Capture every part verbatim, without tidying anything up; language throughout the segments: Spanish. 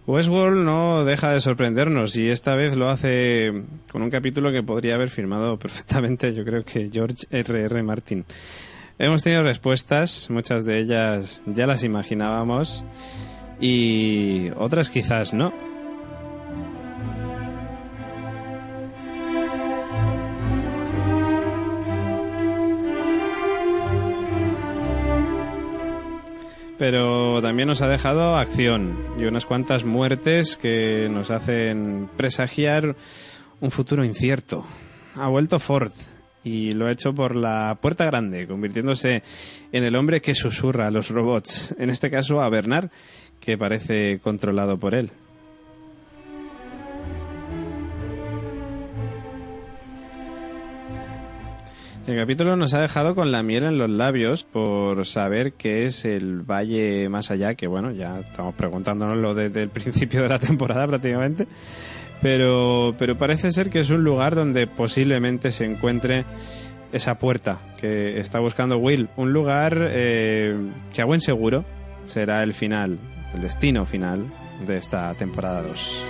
Westworld no deja de sorprendernos y esta vez lo hace con un capítulo que podría haber firmado perfectamente, yo creo que George erre erre Martin. Hemos tenido respuestas, muchas de ellas ya las imaginábamos y otras quizás no. Pero también nos ha dejado acción y unas cuantas muertes que nos hacen presagiar un futuro incierto. Ha vuelto Ford y lo ha hecho por la puerta grande, convirtiéndose en el hombre que susurra a los robots, en este caso a Bernard, que parece controlado por él. El capítulo nos ha dejado con la miel en los labios por saber qué es el Valle Más Allá, que bueno, ya estamos preguntándonoslo desde el principio de la temporada prácticamente, pero, pero parece ser que es un lugar donde posiblemente se encuentre esa puerta que está buscando Will, un lugar eh, que a buen seguro será el final, el destino final de esta temporada dos.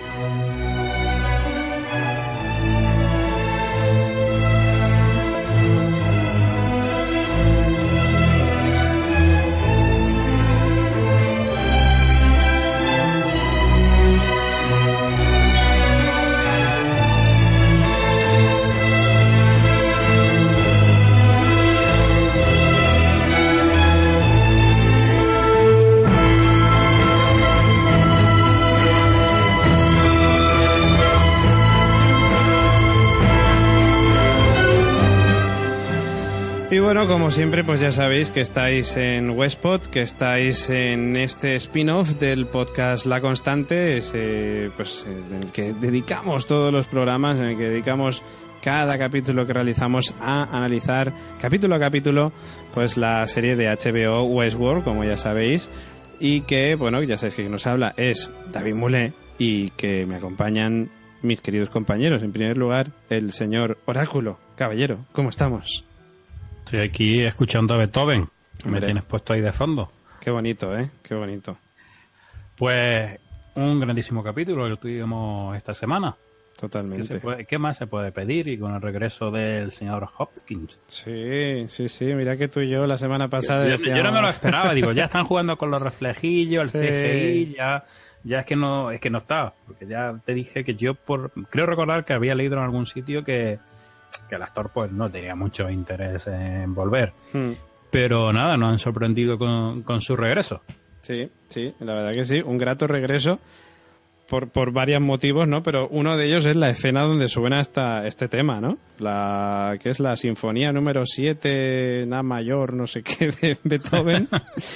Y bueno, como siempre, pues ya sabéis que estáis en Westpod, que estáis en este spin-off del podcast La Constante, ese, pues, en el que dedicamos todos los programas, en el que dedicamos cada capítulo que realizamos a analizar, capítulo a capítulo, pues la serie de H B O Westworld, como ya sabéis, y que, bueno, ya sabéis que quien nos habla es David Mulé, y que me acompañan mis queridos compañeros. En primer lugar, el señor Oráculo. Caballero, ¿cómo estamos? Estoy aquí escuchando a Beethoven, que me tienes puesto ahí de fondo. Qué bonito, ¿eh? Qué bonito. Pues un grandísimo capítulo que tuvimos esta semana. Totalmente. ¿Qué, se puede, ¿Qué más se puede pedir? Y con el regreso del señor Hopkins. Sí, sí, sí. Mira que tú y yo la semana pasada yo, decíamos... yo no me lo esperaba. Digo, ya están jugando con los reflejillos, el sí. C G I, ya... Ya es que no es que no está, porque ya te dije que yo por creo recordar que había leído en algún sitio que, que el actor pues no tenía mucho interés en volver. Hmm. Pero nada, nos han sorprendido con, con su regreso. Sí, sí, la verdad que sí, un grato regreso por, por varios motivos, ¿no? Pero uno de ellos es la escena donde suena esta, este tema, ¿no? La que es la sinfonía número siete, Na mayor, no sé qué, de Beethoven,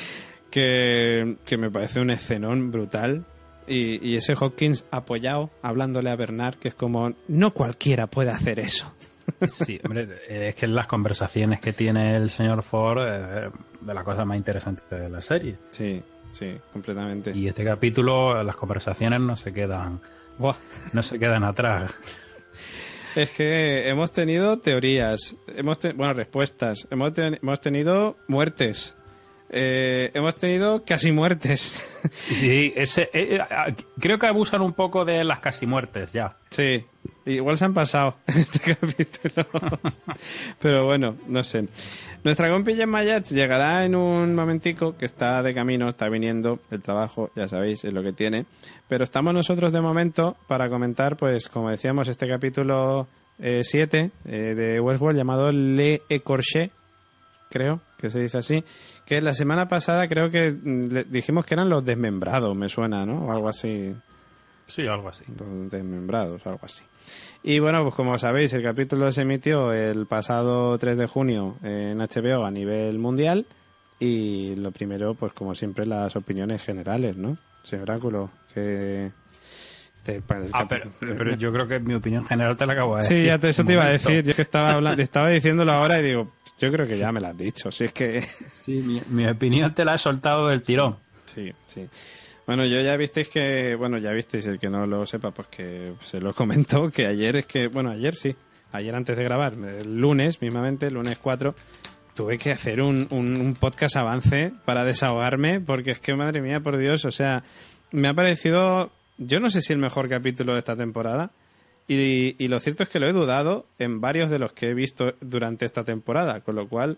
que, que me parece un escenón brutal. Y, y ese Hopkins apoyado, hablándole a Bernard, que es como, no cualquiera puede hacer eso. Sí, hombre, es que las conversaciones que tiene el señor Ford es de la cosa más interesante de la serie. Sí, sí, completamente. Y este capítulo, las conversaciones no se quedan, Buah. no se quedan atrás. Es que hemos tenido teorías, hemos te- bueno, respuestas, hemos, ten- hemos tenido muertes. Eh, hemos tenido casi muertes. Sí, ese, eh, eh, creo que abusan un poco de las casi muertes ya. Sí, igual se han pasado en este capítulo. Pero bueno, no sé. Nuestra compi Gemma Yats llegará en un momentico, que está de camino, está viniendo el trabajo, ya sabéis, es lo que tiene. Pero estamos nosotros de momento para comentar, pues como decíamos, este capítulo siete eh, eh, de Westworld llamado Le Écorché, creo que se dice así, que la semana pasada creo que le dijimos que eran los desmembrados, me suena, ¿no? O algo así. Sí, algo así. Los desmembrados, algo así. Y bueno, pues como sabéis, el capítulo se emitió el pasado tres de junio en H B O a nivel mundial y lo primero, pues como siempre, las opiniones generales, ¿no? Señor Oráculo, que... Te, ah, pero, pero yo creo que mi opinión general te la acabo de decir. Sí, ya te, eso te iba a decir. Yo es que estaba hablando, estaba diciéndolo ahora y digo, yo creo que ya me lo has dicho. Si es que... Sí, mi, mi opinión te la he soltado del tirón. Sí, sí. Bueno, yo ya visteis que... Bueno, ya visteis, el que no lo sepa, pues que se lo comentó, que ayer es que... Bueno, ayer sí. Ayer antes de grabar, el lunes mismamente, el lunes cuatro, tuve que hacer un, un, un podcast avance para desahogarme, porque es que, madre mía, por Dios, o sea, me ha parecido... yo no sé si el mejor capítulo de esta temporada. Y, y lo cierto es que lo he dudado en varios de los que he visto durante esta temporada, con lo cual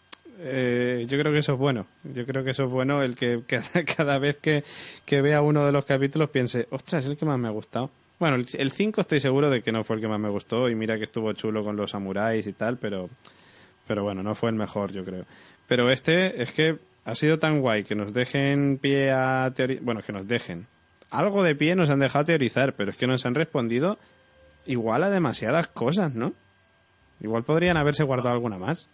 eh, yo creo que eso es bueno. Yo creo que eso es bueno, el que cada, cada vez que, que vea uno de los capítulos piense, ostras, es el que más me ha gustado. Bueno, el cinco estoy seguro de que no fue el que más me gustó, y mira que estuvo chulo con los samuráis y tal, pero, pero bueno, no fue el mejor, yo creo. Pero este es que ha sido tan guay que nos dejen pie a teorizar. Bueno, que nos dejen. Algo de pie nos han dejado teorizar, pero es que nos han respondido igual a demasiadas cosas, ¿no? Igual podrían haberse guardado alguna más.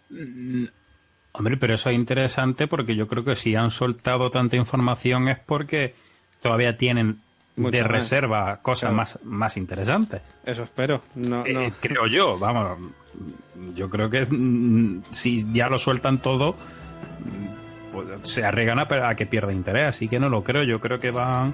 Hombre, pero eso es interesante porque yo creo que si han soltado tanta información es porque todavía tienen Mucho de más. reserva cosas claro. más, más interesantes. Eso espero. No, no. Eh, creo yo, vamos. Yo creo que mm, si ya lo sueltan todo, pues se arriesgan a, a que pierda interés. Así que no lo creo. Yo creo que van...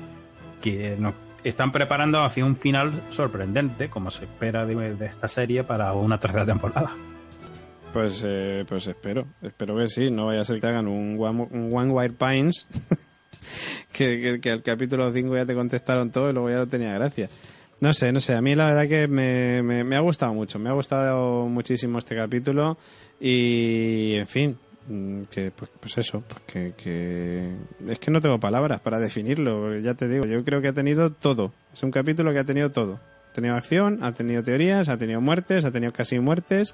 que nos están preparando hacia un final sorprendente, como se espera de, de esta serie para una tercera temporada. Pues eh, pues espero. Espero que sí. No vaya a ser que hagan un One, un One Wire Pines... Que, que, que al capítulo cinco ya te contestaron todo y luego ya no tenía gracia. No sé, no sé, a mí la verdad que me, me, me ha gustado mucho, me ha gustado muchísimo este capítulo y, en fin, que pues, pues eso, pues que, que es que no tengo palabras para definirlo, ya te digo, yo creo que ha tenido todo, es un capítulo que ha tenido todo. Ha tenido acción, ha tenido teorías, ha tenido muertes, ha tenido casi muertes.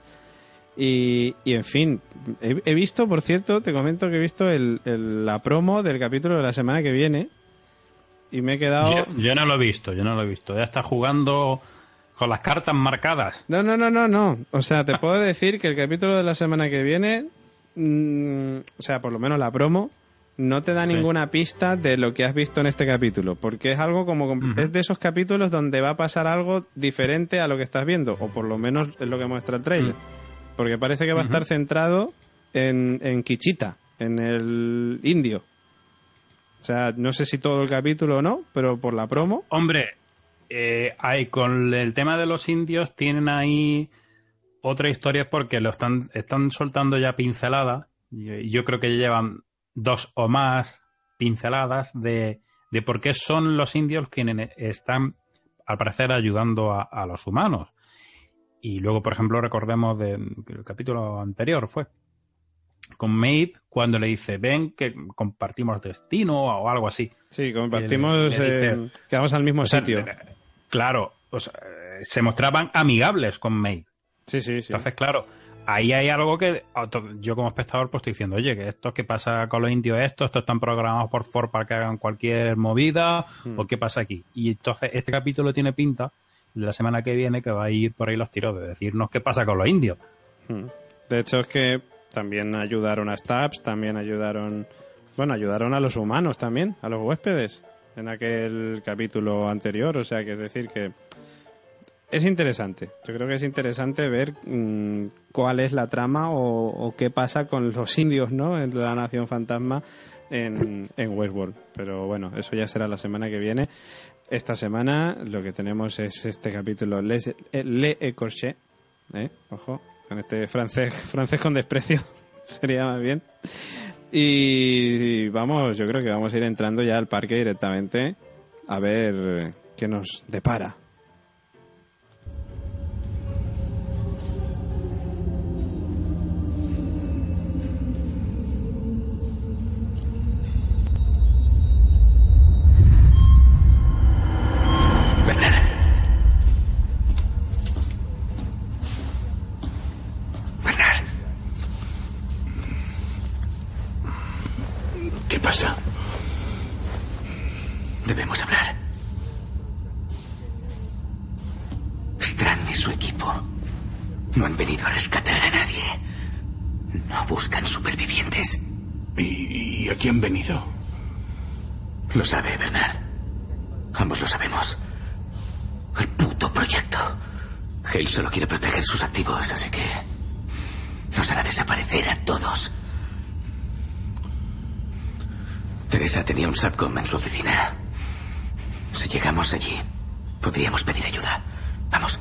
Y, y en fin, he, he visto, por cierto, te comento que he visto el, el, la promo del capítulo de la semana que viene y me he quedado... Yo, yo no lo he visto, yo no lo he visto. Ya está jugando con las cartas marcadas. No, no, no, no, no. O sea, te puedo decir que el capítulo de la semana que viene, mmm, o sea, por lo menos la promo, no te da sí. ninguna pista de lo que has visto en este capítulo, porque es algo como... Uh-huh. Es de esos capítulos donde va a pasar algo diferente a lo que estás viendo, o por lo menos es lo que muestra el tráiler. Uh-huh. Porque parece que va a estar uh-huh. centrado en, en Kichita, en el indio. O sea, no sé si todo el capítulo o no, pero por la promo... Hombre, eh, hay, con el tema de los indios tienen ahí otra historia porque lo están, están soltando ya pinceladas. Y yo creo que llevan dos o más pinceladas de, de por qué son los indios quienes están, al parecer, ayudando a, a los humanos. Y luego, por ejemplo, recordemos del capítulo anterior, fue con Maeve, cuando le dice, ven que compartimos destino o algo así. Sí, compartimos, le, le dice, eh, que vamos al mismo o sea, sitio. Claro, o sea, se mostraban amigables con Maeve. Sí, sí, sí. Entonces, claro, ahí hay algo que yo como espectador pues estoy diciendo, oye, que esto, ¿qué pasa con los indios estos? ¿Estos están programados por Ford para que hagan cualquier movida? Hmm. ¿O qué pasa aquí? Y entonces este capítulo tiene pinta de la semana que viene que va a ir por ahí los tiros de decirnos qué pasa con los indios. De hecho es que también ayudaron a Stabs, también ayudaron, bueno, ayudaron a los humanos también, a los huéspedes en aquel capítulo anterior, o sea que es decir que es interesante, yo creo que es interesante ver mmm, cuál es la trama o, o qué pasa con los indios, ¿no?, en la Nación Fantasma en, en Westworld, pero bueno, eso ya será la semana que viene. Esta semana lo que tenemos es este capítulo Les, Le Écorché, ¿eh? Ojo, con este francés francés con desprecio, sería más bien. Y vamos, yo creo que vamos a ir entrando ya al parque directamente a ver qué nos depara. Debemos hablar. Strand y su equipo no han venido a rescatar a nadie. No buscan supervivientes. ¿Y, y a quién han venido? Lo sabe Bernard. Ambos lo sabemos. El puto proyecto. Hale solo quiere proteger sus activos, así que nos hará desaparecer a todos. Teresa tenía un SATCOM en su oficina. Si llegamos allí, podríamos pedir ayuda. Vamos.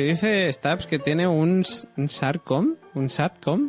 que dice Stabs que tiene un, un SATCOM, un SATCOM.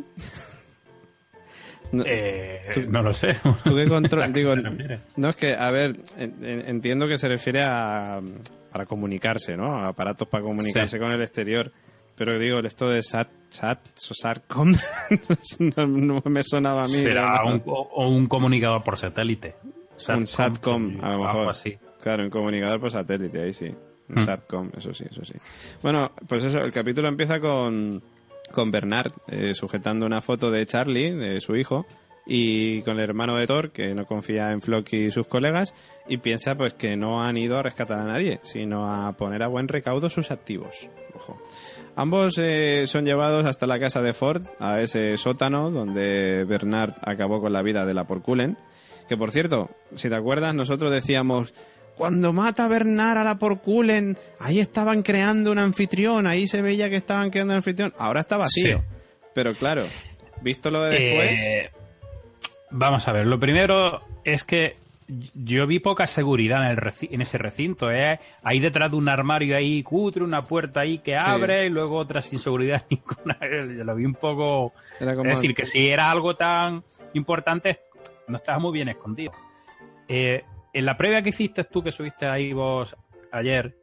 No, eh, tú, no lo sé. ¿Tú qué control? Digo, no, es que, a ver, en, en, entiendo que se refiere a para comunicarse, ¿no? A aparatos para comunicarse sí. con el exterior. Pero digo, esto de SAT, SAT, SATCOM, no, no me sonaba a mí. Será un, o un comunicador por satélite. SATCOM, un SATCOM, a lo mejor. Así. Claro, un comunicador por satélite, ahí sí. Un hmm. SATCOM, eso sí, eso sí. Bueno, pues eso, el capítulo empieza con, con Bernard eh, sujetando una foto de Charlie, de su hijo, y con el hermano de Thor, que no confía en Floki y sus colegas, y piensa pues que no han ido a rescatar a nadie, sino a poner a buen recaudo sus activos. Ojo. Ambos eh, son llevados hasta la casa de Ford, a ese sótano donde Bernard acabó con la vida de la Porculen, que por cierto, si te acuerdas, nosotros decíamos, cuando mata a Bernard a la Porculen, ahí estaban creando un anfitrión, ahí se veía que estaban creando un anfitrión, ahora está vacío. Sí. Pero claro, visto lo de después... Eh, vamos a ver, lo primero es que yo vi poca seguridad en, el reci- en ese recinto, ¿eh? Ahí detrás de un armario ahí cutre, una puerta ahí que abre sí. y luego otra sin seguridad ninguna. Yo lo vi un poco... Era como... Es decir, que si era algo tan importante, no estaba muy bien escondido. Eh, en la previa que hiciste tú, que subiste ahí vos ayer,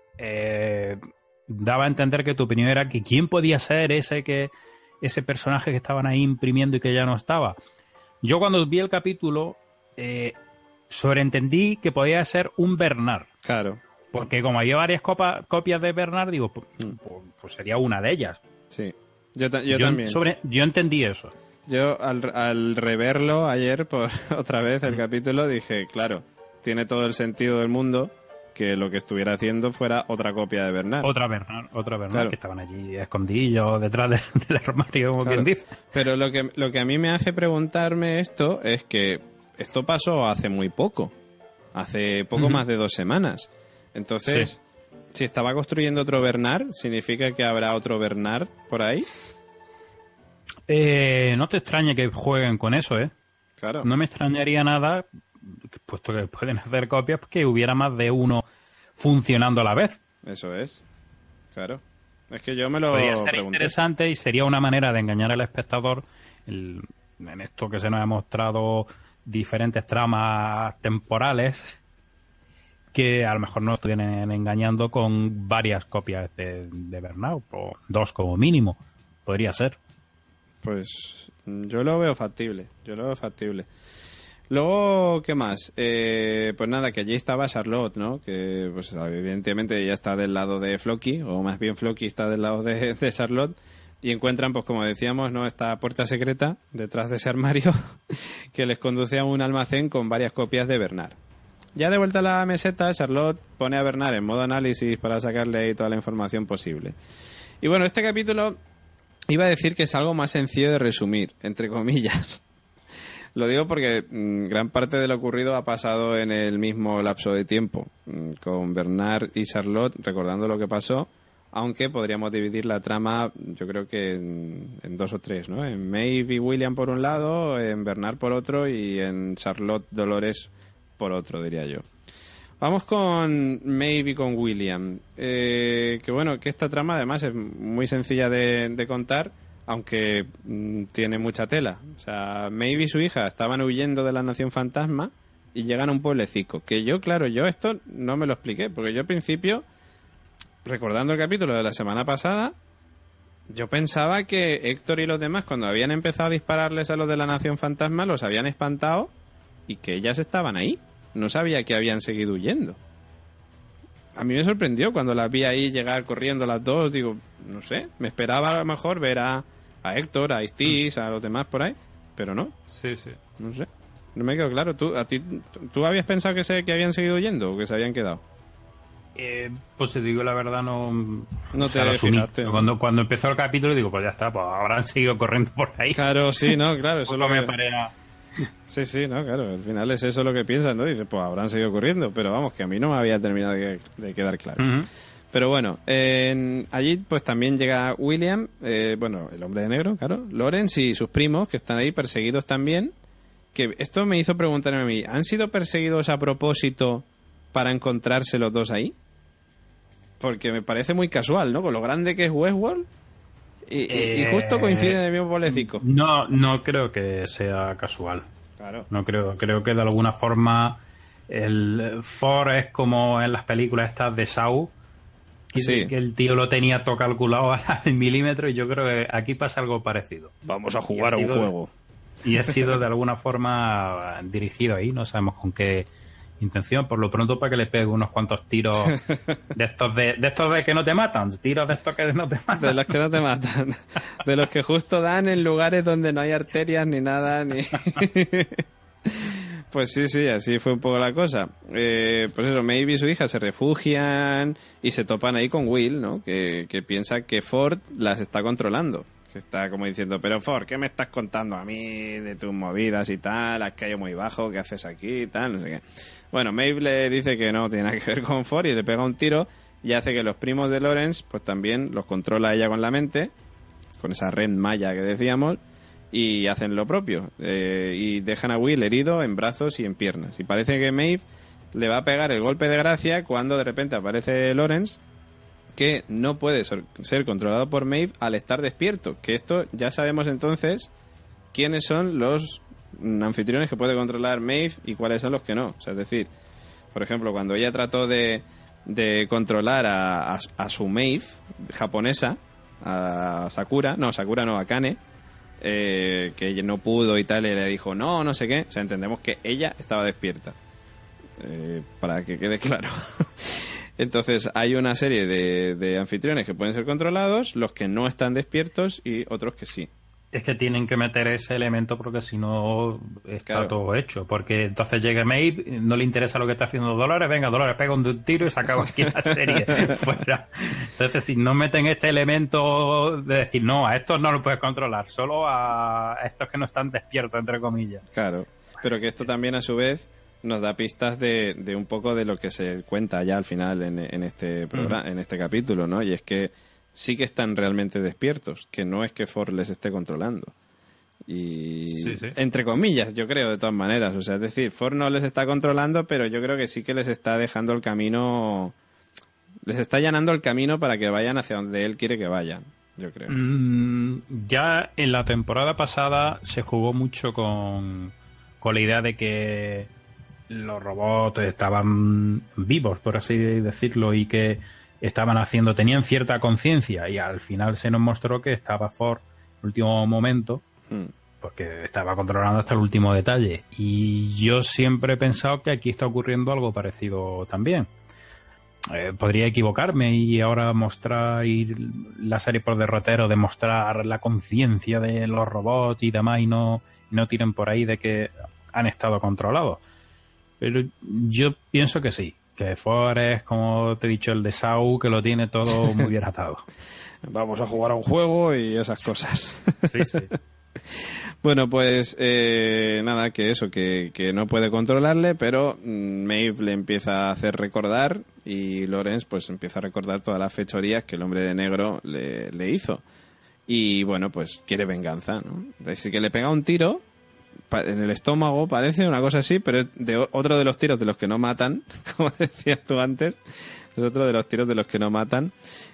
eh, daba a entender que tu opinión era que quién podía ser ese, que, ese personaje que estaban ahí imprimiendo y que ya no estaba. Yo cuando vi el capítulo... Eh, sobreentendí que podía ser un Bernard. Claro. Porque como había varias copa, copias de Bernard, digo, pues, pues, pues sería una de ellas. Sí. Yo, ta- yo, yo también. Sobre, yo entendí eso. Yo al, al reverlo ayer, por otra vez, el mm. capítulo, dije, claro, tiene todo el sentido del mundo que lo que estuviera haciendo fuera otra copia de Bernard. Otra Bernard, otra Bernard, claro. Que estaban allí escondillos detrás de, del armario, como claro. quien dice. Pero lo que, lo que a mí me hace preguntarme esto es que esto pasó hace muy poco, hace poco uh-huh. más de dos semanas. Entonces, sí. si estaba construyendo otro Bernard, ¿significa que habrá otro Bernard por ahí? Eh, no te extrañe que jueguen con eso, ¿eh? Claro. No me extrañaría nada, puesto que pueden hacer copias, que hubiera más de uno funcionando a la vez. Eso es, claro. Es que yo me lo Podría ser pregunté. Interesante y sería una manera de engañar al espectador el, en esto que se nos ha mostrado diferentes tramas temporales que a lo mejor nos estuvieran engañando con varias copias de, de Bernard, o dos como mínimo, podría ser. Pues yo lo veo factible, yo lo veo factible. Luego, ¿qué más? Eh, pues nada, que allí estaba Charlotte, ¿no? Que pues evidentemente ella está del lado de Floki, o más bien Floki está del lado de, de Charlotte. Y encuentran, pues como decíamos, ¿no? Esta puerta secreta detrás de ese armario que les conduce a un almacén con varias copias de Bernard. Ya de vuelta a la meseta, Charlotte pone a Bernard en modo análisis para sacarle ahí toda la información posible. Y bueno, este capítulo iba a decir que es algo más sencillo de resumir, entre comillas. Lo digo porque mmm, gran parte de lo ocurrido ha pasado en el mismo lapso de tiempo, mmm, con Bernard y Charlotte recordando lo que pasó. Aunque podríamos dividir la trama, yo creo que en, en dos o tres, ¿no? En Maeve y William por un lado, en Bernard por otro y en Charlotte Dolores por otro, diría yo. Vamos con Maeve y con William. Eh, que bueno, que esta trama además es muy sencilla de, de contar, aunque mm, tiene mucha tela. O sea, Maeve y su hija estaban huyendo de la Nación Fantasma y llegan a un pueblecico. Que yo, claro, yo esto no me lo expliqué, porque yo al principio... Recordando el capítulo de la semana pasada, yo pensaba que Héctor y los demás, cuando habían empezado a dispararles a los de la Nación Fantasma, los habían espantado y que ellas estaban ahí. No sabía que habían seguido huyendo. A mí me sorprendió cuando las vi ahí llegar corriendo las dos. Digo, no sé, me esperaba a lo mejor ver a, a Héctor, a Isis, a los demás por ahí, pero no. Sí, sí. No sé, no me quedó claro. ¿Tú, a ti, ¿tú habías pensado que, se, que habían seguido huyendo o que se habían quedado? Eh, pues si te digo la verdad, no, no te fijaste. Cuando, cuando empezó el capítulo digo, pues ya está, pues habrán seguido corriendo por ahí. Claro, sí, no, claro, eso lo me que... parecía. Sí, sí, no, claro, al final es eso lo que piensas, ¿no? Dices, pues habrán seguido corriendo, pero vamos, que a mí no me había terminado de, de quedar claro. Uh-huh. Pero bueno, eh, allí pues también llega William, eh, bueno, el hombre de negro, claro, Lawrence y sus primos, que están ahí perseguidos también, que esto me hizo preguntarme a mí, ¿han sido perseguidos a propósito para encontrarse los dos ahí? porque me parece muy casual, ¿no? Con lo grande que es Westworld y, eh, y justo coincide en el mismo pueblecito. No, no creo que sea casual. Claro. No creo, creo que de alguna forma el Ford es como en las películas estas de Saw, que, Sí. que el tío lo tenía todo calculado al milímetro, y yo creo que aquí pasa algo parecido. Vamos a jugar Y ha a un sido- juego. Y ha sido de alguna forma dirigido ahí, no sabemos con qué intención, por lo pronto para que le pegue unos cuantos tiros de estos de, de estos de que no te matan, tiros de estos que no te matan. De los que no te matan. De los que justo dan en lugares donde no hay arterias ni nada, ni... Pues sí, sí, así fue un poco la cosa. Eh, pues eso, Maeve y su hija se refugian y se topan ahí con Will, ¿no? Que, que piensa que Ford las está controlando. Que está como diciendo, pero Ford, ¿qué me estás contando a mí de tus movidas y tal? Has caído muy bajo, ¿qué haces aquí y tal? No sé qué. Bueno, Maeve le dice que no tiene nada que ver con Ford y le pega un tiro y hace que los primos de Lawrence, pues también los controla ella con la mente, con esa red maya que decíamos, y hacen lo propio. Eh, y dejan a Will herido en brazos y en piernas. Y parece que Maeve le va a pegar el golpe de gracia cuando de repente aparece Lawrence, que no puede ser, ser controlado por Maeve al estar despierto. Que esto ya sabemos entonces quiénes son los anfitriones que puede controlar Maeve y cuáles son los que no. O sea, es decir, por ejemplo, cuando ella trató de, de controlar a, a, a su Maeve japonesa, a Sakura, no, Sakura no, a Kane, eh, que ella no pudo y tal, y le dijo no, no sé qué. O sea, entendemos que ella estaba despierta. Eh, para que quede claro. Entonces hay una serie de, de anfitriones que pueden ser controlados, los que no están despiertos y otros que sí. Es que tienen que meter ese elemento porque si no está Claro. todo hecho. Porque entonces llega Maeve, no le interesa lo que está haciendo Dolores, venga Dolores, pega un tiro y se acaba aquí la serie. Fuera. Entonces si no meten este elemento de decir, no, a estos no lo puedes controlar, solo a estos que no están despiertos, entre comillas. Claro, pero que esto también a su vez nos da pistas de, de un poco de lo que se cuenta ya al final en, en este programa, en este capítulo, ¿no? Y es que sí que están realmente despiertos, que no es que Ford les esté controlando. Y Sí, sí. entre comillas, yo creo, de todas maneras. O sea, es decir, Ford no les está controlando, pero yo creo que sí que les está dejando el camino, les está allanando el camino para que vayan hacia donde él quiere que vayan, yo creo. Mm, ya en la temporada pasada se jugó mucho con, con la idea de que los robots estaban vivos, por así decirlo, y que estaban haciendo, tenían cierta conciencia, y al final se nos mostró que estaba Ford en el último momento, Hmm. porque estaba controlando hasta el último detalle. Y yo siempre he pensado que aquí está ocurriendo algo parecido también. Eh, podría equivocarme y ahora mostrar ir la serie por derrotero, demostrar la conciencia de los robots y demás, y no, y no tiren por ahí de que han estado controlados. Pero yo pienso que sí, que Ford es, como te he dicho, el de Saw, que lo tiene todo muy bien atado. Vamos a jugar a un juego y esas cosas. Sí, sí. Bueno, pues eh, nada, que eso, que, que no puede controlarle, pero mm, Maeve le empieza a hacer recordar y Lawrence pues empieza a recordar todas las fechorías que el hombre de negro le, le hizo. Y bueno, pues quiere venganza, ¿no? Así que le pega un tiro pa- en el estómago, parece, una cosa así, pero es de o- otro de los tiros de los que no matan, como decías tú antes, es otro de los tiros de los que no matan.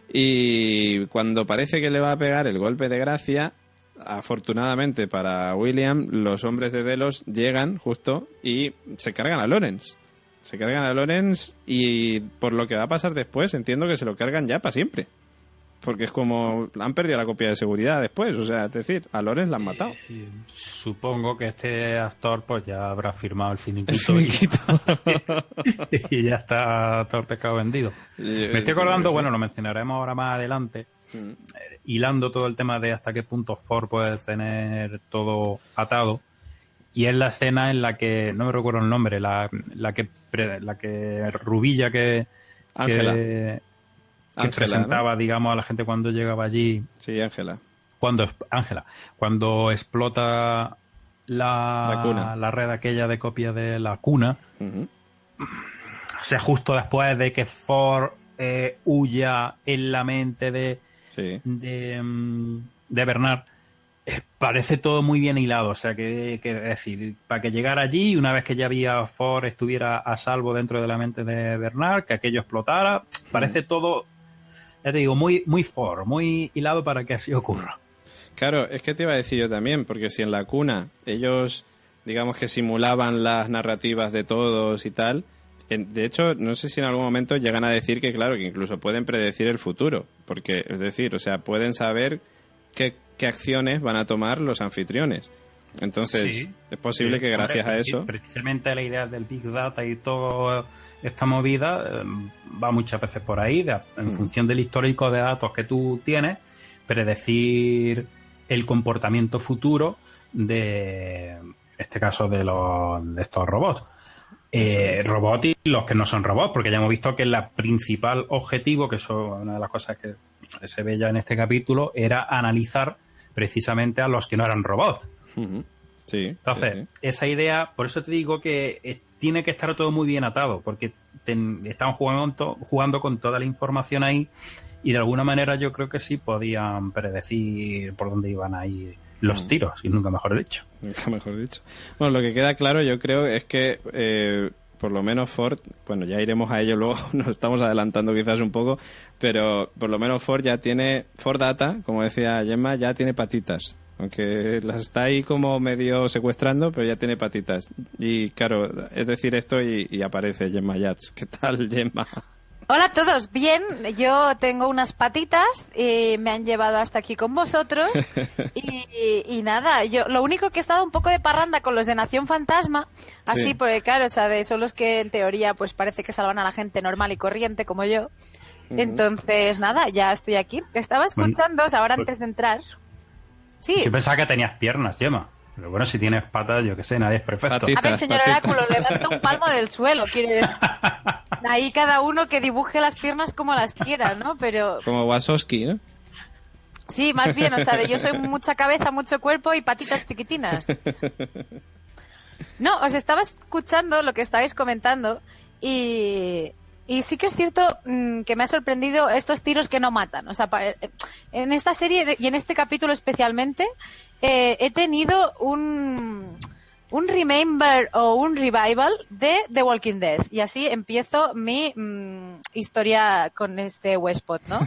Y cuando parece que le va a pegar el golpe de gracia, afortunadamente para William, los hombres de Delos llegan justo y se cargan a Lawrence. Se cargan a Lawrence y por lo que va a pasar después, entiendo que se lo cargan ya para siempre. Porque es como, han perdido la copia de seguridad después, o sea, es decir, a Lawrence la han matado. Y supongo que este actor pues ya habrá firmado el finiquito, El y- finiquito. y ya está todo el pescado vendido. Me estoy acordando, bueno, lo mencionaremos ahora más adelante, eh, hilando todo el tema de hasta qué punto Ford puede tener todo atado, y es la escena en la que, no me recuerdo el nombre, la, la que pre- la que Rubilla que, Ángela. que, que Ángela, presentaba, digamos, a la gente cuando llegaba allí. Sí, Ángela. Cuando Ángela, cuando explota la, La cuna. la red aquella de copia de la cuna, Ujú. o sea, justo después de que Ford eh, huya en la mente de, Sí. de, mm, de Bernard, eh, parece todo muy bien hilado. O sea, que, que es decir, para que llegara allí, una vez que ya había Ford estuviera a salvo dentro de la mente de Bernard, que aquello explotara, parece todo ya te digo, muy, muy for, muy hilado para que así ocurra. Claro, es que te iba a decir yo también, porque si en la cuna ellos, digamos que simulaban las narrativas de todos y tal, en, de hecho, no sé si en algún momento llegan a decir que, claro, que incluso pueden predecir el futuro, porque, es decir, o sea, pueden saber qué, qué acciones van a tomar los anfitriones. Entonces, sí, es posible sí, que gracias hombre, a eso... Precisamente la idea del Big Data y toda esta movida eh, va muchas veces por ahí, de, en mm. función del histórico de datos que tú tienes, predecir el comportamiento futuro de, en este caso, de, los, de estos robots. Eh, robots y los que no son robots, porque ya hemos visto que el principal objetivo, que eso es una de las cosas que se ve ya en este capítulo, era analizar precisamente a los que no eran robots. Uh-huh. Sí, entonces, sí, sí. esa idea, por eso te digo que eh, tiene que estar todo muy bien atado, porque ten, están jugando, jugando con toda la información ahí y de alguna manera yo creo que sí podían predecir por dónde iban a ir los tiros, y nunca mejor dicho. Nunca mejor dicho. Bueno, lo que queda claro yo creo es que eh, por lo menos Ford, bueno, ya iremos a ello luego, nos estamos adelantando quizás un poco, pero por lo menos Ford ya tiene, Ford Data, como decía Gemma, ya tiene patitas. Aunque las está ahí como medio secuestrando, pero ya tiene patitas. Y claro, es decir esto y, y aparece Gemma Yats. ¿Qué tal, Gemma? Hola a todos, bien, yo tengo unas patitas y me han llevado hasta aquí con vosotros y, y, y nada, yo lo único que he estado un poco de parranda con los de Nación Fantasma, así sí. Porque claro, o sea, de, son los que en teoría pues parece que salvan a la gente normal y corriente como yo. Uh-huh. Entonces nada, ya estoy aquí. Estaba escuchando, bueno, ahora antes de entrar. Sí. Yo pensaba que tenías piernas, Gemma. Pero bueno, si tienes patas, yo qué sé, nadie es perfecto. Patitas, a ver, señor patitas. Oráculo, levanta un palmo del suelo. Quiere... Ahí cada uno que dibuje las piernas como las quiera, ¿no? Pero... Como Wazowski, ¿no? Sí, más bien, o sea, de yo soy mucha cabeza, mucho cuerpo y patitas chiquitinas. No, os estaba escuchando lo que estabais comentando y... Y sí que es cierto mmm, que me ha sorprendido estos tiros que no matan. O sea, para, en esta serie y en este capítulo especialmente eh, he tenido un, un remember o un revival de The Walking Dead. Y así empiezo mi mmm, historia con este Westpod, ¿no?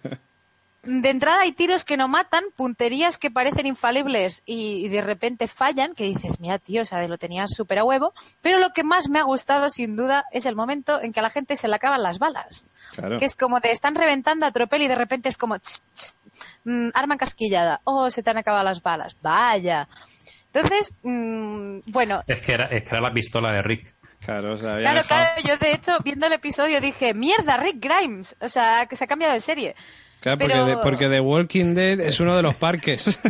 De entrada hay tiros que no matan, punterías que parecen infalibles y, y de repente fallan, que dices, mira tío, o sea, lo tenías súper a huevo, pero lo que más me ha gustado sin duda es el momento en que a la gente se le acaban las balas. Claro. Que es como de están reventando a tropel y de repente es como tss, tss, mm, arma encasquillada, oh, se te han acabado las balas, vaya. Entonces, mmm, bueno... Es que, era, es que era la pistola de Rick. Claro, o sea, claro, dejado... claro, yo de hecho, viendo el episodio dije, mierda, Rick Grimes, o sea, que se ha cambiado de serie. Claro, porque, Pero... de, porque The Walking Dead es uno de los parques.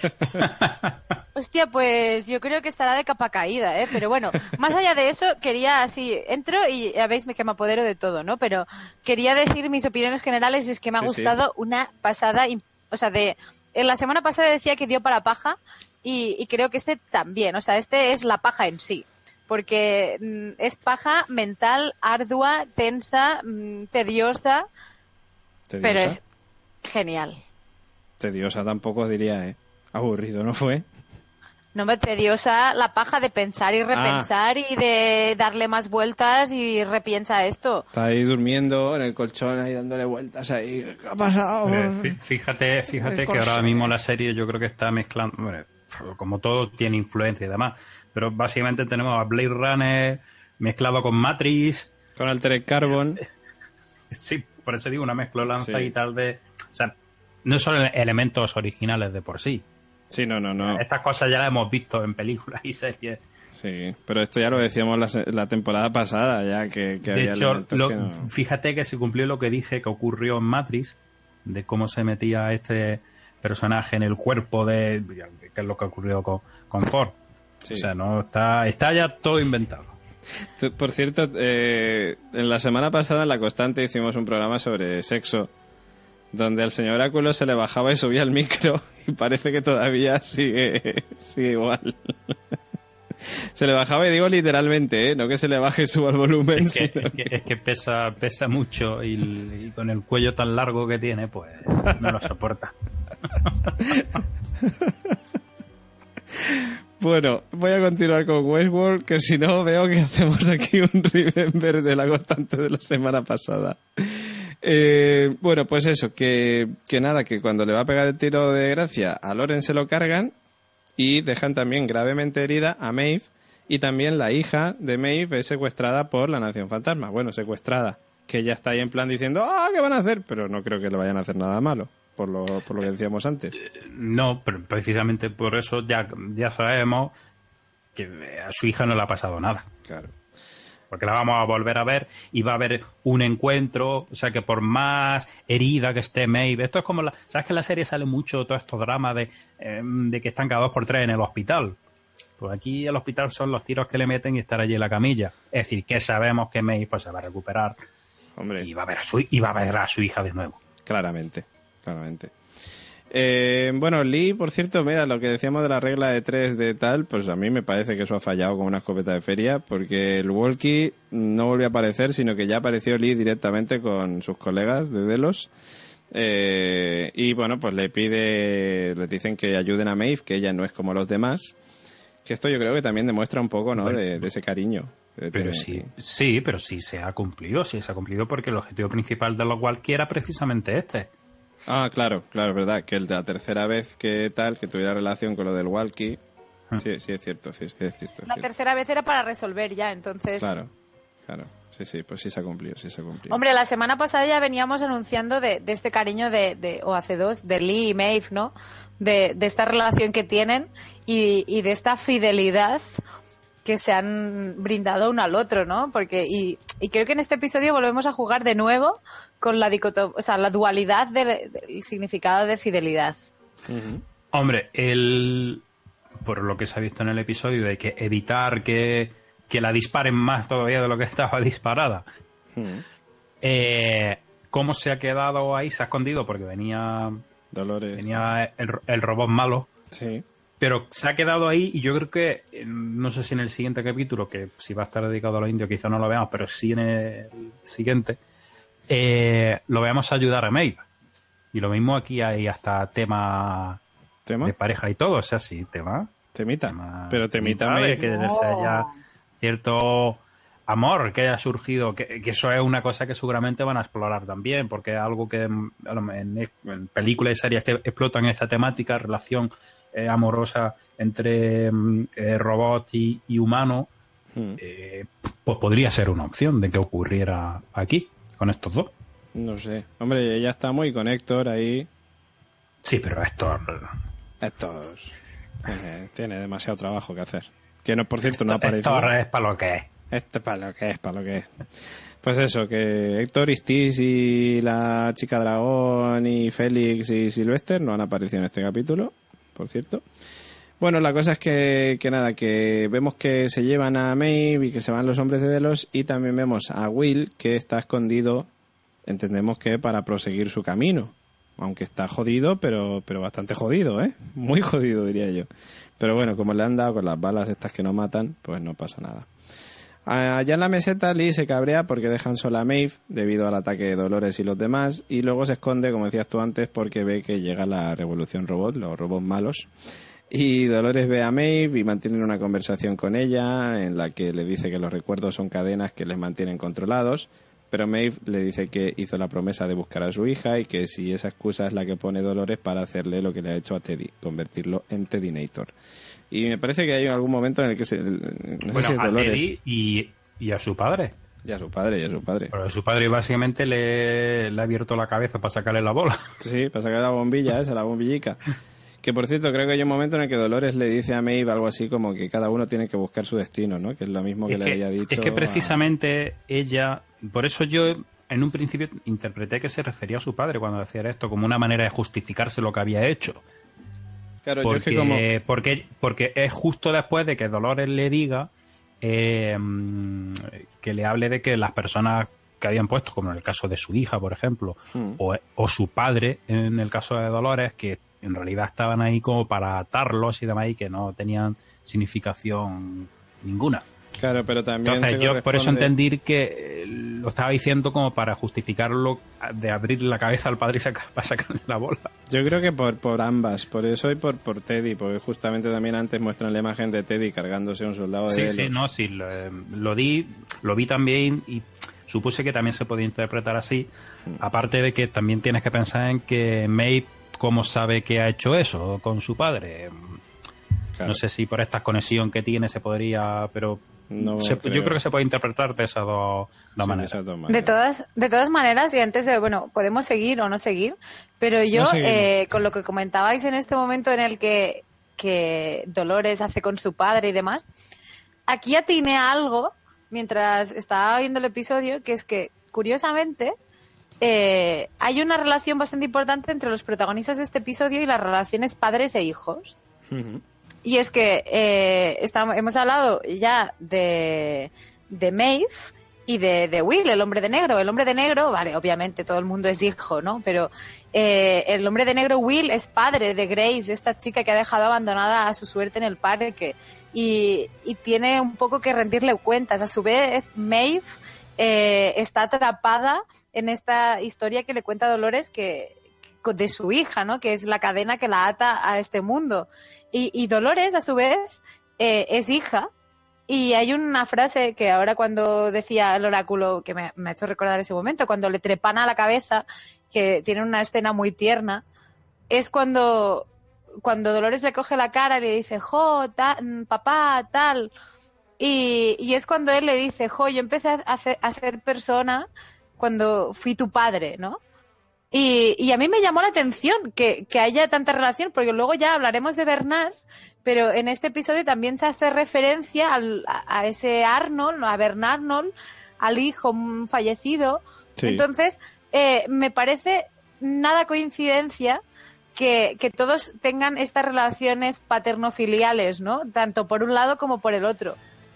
Hostia, pues yo creo que estará de capa caída, ¿eh? Pero bueno, más allá de eso, quería así, entro y ya veis que me apodero de todo, ¿no? Pero quería decir mis opiniones generales, es que me ha sí, gustado sí. una pasada, o sea, de en la semana pasada decía que dio para paja y, y creo que este también, o sea, este es la paja en sí. Porque mm, es paja mental, ardua, tensa, mm, tediosa, ¿Tediosa? Pero es genial. Tediosa tampoco diría, ¿eh? Aburrido, ¿no fue? No me tediosa la paja de pensar y repensar ah. y de darle más vueltas y repiensa esto. Está ahí durmiendo en el colchón, ahí dándole vueltas ahí. ¿Qué ha pasado? Eh, fíjate, fíjate que ahora mismo la serie yo creo que está mezclando, bueno, como todo tiene influencia y demás, pero básicamente tenemos a Blade Runner mezclado con Matrix. Con Altered Carbon. Sí, por eso digo una mezclolanza sí. y tal de... O sea, no son elementos originales de por sí. Sí, no, no, no. Estas cosas ya las hemos visto en películas y series. Sí, pero esto ya lo decíamos la, la temporada pasada, ya que, que de había hecho, lo, que no... fíjate que se cumplió lo que dije que ocurrió en Matrix, de cómo se metía este personaje en el cuerpo de... que es lo que ocurrió con, con Ford. Sí. O sea, no está, está ya todo inventado. Por cierto, eh, en la semana pasada en La Constante hicimos un programa sobre sexo, donde al señor Oráculo se le bajaba y subía el micro y parece que todavía sigue, sigue igual. Se le bajaba y digo literalmente, ¿eh? No que se le baje y suba el volumen. Es que, sino... es que, es que pesa, pesa mucho y, y con el cuello tan largo que tiene, pues no lo soporta. Bueno, voy a continuar con Westworld, que si no veo que hacemos aquí un remember de La Constante de la semana pasada. Eh, bueno, pues eso, que, que nada, que cuando le va a pegar el tiro de gracia a Loren se lo cargan y dejan también gravemente herida a Maeve, y también la hija de Maeve es secuestrada por la Nación Fantasma. Bueno, secuestrada, que ella está ahí en plan diciendo, ¡ah, qué van a hacer! Pero no creo que le vayan a hacer nada malo, por lo, por lo que decíamos antes. No, pero precisamente por eso ya, ya sabemos que a su hija no le ha pasado nada. Claro. Porque la vamos a volver a ver y va a haber un encuentro, o sea que por más herida que esté Maeve, esto es como la, ¿sabes que en la serie sale mucho todo estos dramas de, eh, de que están cada dos por tres en el hospital? Pues aquí el hospital son los tiros que le meten y estar allí en la camilla. Es decir, que sabemos que Maeve pues, se va a recuperar. Hombre. Y va a ver a su, y va a ver a su hija de nuevo. Claramente, claramente. Eh, bueno, Lee, por cierto, mira, lo que decíamos de la regla de tres de tal, pues a mí me parece que eso ha fallado con una escopeta de feria, porque el walkie no volvió a aparecer, sino que ya apareció Lee directamente con sus colegas de Delos. Eh, y bueno, pues le pide, les dicen que ayuden a Maeve, que ella no es como los demás. Que esto yo creo que también demuestra un poco, ¿no?, de, de ese cariño. Pero sí, sí, pero sí se ha cumplido, sí se ha cumplido porque el objetivo principal de los walkie era precisamente este. Ah, claro, claro, verdad, que el de la tercera vez que tal, que tuviera relación con lo del walkie, ah. sí, sí, es cierto, sí, es cierto. Es la cierto. tercera vez era para resolver ya, entonces... Claro, claro, sí, sí, pues sí se ha cumplido, sí se ha cumplido. Hombre, la semana pasada ya veníamos anunciando de, de este cariño de, de, o hace dos, de Lee y Maeve, ¿no? De, de esta relación que tienen y, y de esta fidelidad que se han brindado uno al otro, ¿no? Porque y, y creo que en este episodio volvemos a jugar de nuevo con la dicotom- o sea, la dualidad del, del significado de fidelidad. Uh-huh. Hombre, el por lo que se ha visto en el episodio de que evitar que, que la disparen más todavía de lo que estaba disparada. Uh-huh. Eh, ¿cómo se ha quedado ahí? Se ha escondido porque venía Dolores. Venía el, el robot malo. Sí. Pero se ha quedado ahí y yo creo que, no sé si en el siguiente capítulo, que si va a estar dedicado a los indios quizá no lo veamos, pero sí en el siguiente, eh, lo veamos a ayudar a Maeve. Y lo mismo aquí hay hasta tema, ¿Tema? de pareja y todo, o sea, sí, tema. Temita. tema pero temita, temita Maeve. de que se haya cierto amor que haya surgido, que, que eso es una cosa que seguramente van a explorar también, porque es algo que en, en, en películas y series que explotan esta temática, relación eh, amorosa entre eh, robot y, y humano, hmm. eh, pues podría ser una opción de que ocurriera aquí, con estos dos. No sé. Hombre, ella está muy con Héctor ahí. Sí, pero Héctor... Héctor tiene, tiene demasiado trabajo que hacer. Que, no, por cierto, no aparece. Héctor es para lo que es. Esto es para lo que es, para lo que es. Pues eso, que Héctor, Stis y la chica dragón y Félix y Sylvester no han aparecido en este capítulo, por cierto. Bueno, la cosa es que, que nada, que vemos que se llevan a Maeve y que se van los hombres de Delos, y también vemos a Will que está escondido, entendemos que para proseguir su camino. Aunque está jodido, pero, pero bastante jodido, ¿eh? Muy jodido, diría yo. Pero bueno, como le han dado con las balas estas que no matan, pues no pasa nada. Allá en la meseta, Lee se cabrea porque dejan sola a Maeve debido al ataque de Dolores y los demás, y luego se esconde, como decías tú antes, porque ve que llega la revolución robot, los robots malos. Y Dolores ve a Maeve y mantienen una conversación con ella en la que le dice que los recuerdos son cadenas que les mantienen controlados, pero Maeve le dice que hizo la promesa de buscar a su hija y que si esa excusa es la que pone Dolores para hacerle lo que le ha hecho a Teddy, convertirlo en Teddinator. Y me parece que hay algún momento en el que se... No bueno, sé si es a Dolores. Teddy y, y a su padre. Y a su padre, y a su padre. Pero a su padre básicamente le, le ha abierto la cabeza para sacarle la bola. Sí, para sacarle la bombilla esa, la bombillica. Que por cierto, creo que hay un momento en el que Dolores le dice a Maeve algo así como que cada uno tiene que buscar su destino, ¿no? Que es lo mismo que, es le que había dicho. Es que precisamente a... ella... Por eso yo en un principio interpreté que se refería a su padre cuando decía esto, como una manera de justificarse lo que había hecho. Claro, porque, yo es que como... porque, porque es justo después de que Dolores le diga eh, que le hable de que las personas que habían puesto, como en el caso de su hija, por ejemplo, mm. o, o su padre, en el caso de Dolores, que en realidad estaban ahí como para atarlos y demás y que no tenían significación ninguna. Claro, pero también Entonces se yo corresponde... por eso entendí que lo estaba diciendo como para justificarlo de abrir la cabeza al padre y sacar, para sacarle la bola. Yo creo que por, por ambas, por eso y por, por Teddy, porque justamente también antes muestran la imagen de Teddy cargándose a un soldado de Sí, Delos. sí, no, sí, lo, lo di, lo vi también y supuse que también se podía interpretar así, aparte de que también tienes que pensar en que Maeve, ¿cómo sabe que ha hecho eso con su padre? Claro. No sé si por esta conexión que tiene se podría, pero no se, creo. yo creo que se puede interpretar de esas dos, dos, sí, maneras. esas dos maneras. De todas, de todas maneras, y antes de, bueno, podemos seguir o no seguir, pero yo, no eh, con lo que comentabais en este momento en el que, que Dolores hace con su padre y demás, aquí atiné algo mientras estaba viendo el episodio, que es que, curiosamente, eh, hay una relación bastante importante entre los protagonistas de este episodio y las relaciones padres e hijos. Uh-huh. Y es que eh, estamos, hemos hablado ya de, de Maeve y de, de Will, el hombre de negro. El hombre de negro, vale, obviamente todo el mundo es hijo, ¿no? Pero eh, el hombre de negro, Will, es padre de Grace, esta chica que ha dejado abandonada a su suerte en el parque. Y, y tiene un poco que rendirle cuentas. A su vez, Maeve eh, está atrapada en esta historia que le cuenta Dolores que... de su hija, ¿no? Que es la cadena que la ata a este mundo. Y, y Dolores, a su vez, eh, es hija. Y hay una frase que ahora cuando decía el oráculo, que me, me ha hecho recordar ese momento, cuando le trepana la cabeza, que tiene una escena muy tierna, es cuando, cuando Dolores le coge la cara y le dice, jo, ta, papá, tal. Y, y es cuando él le dice, jo, yo empecé a, hacer, a ser persona cuando fui tu padre, ¿no? Y, y a mí me llamó la atención que, que haya tanta relación, porque luego ya hablaremos de Bernard, pero en este episodio también se hace referencia al, a, a ese Arnold, a Bernard Arnold, al hijo fallecido. Sí. Entonces, eh, me parece nada coincidencia que, que todos tengan estas relaciones paterno-filiales, ¿no? Tanto por un lado como por el otro.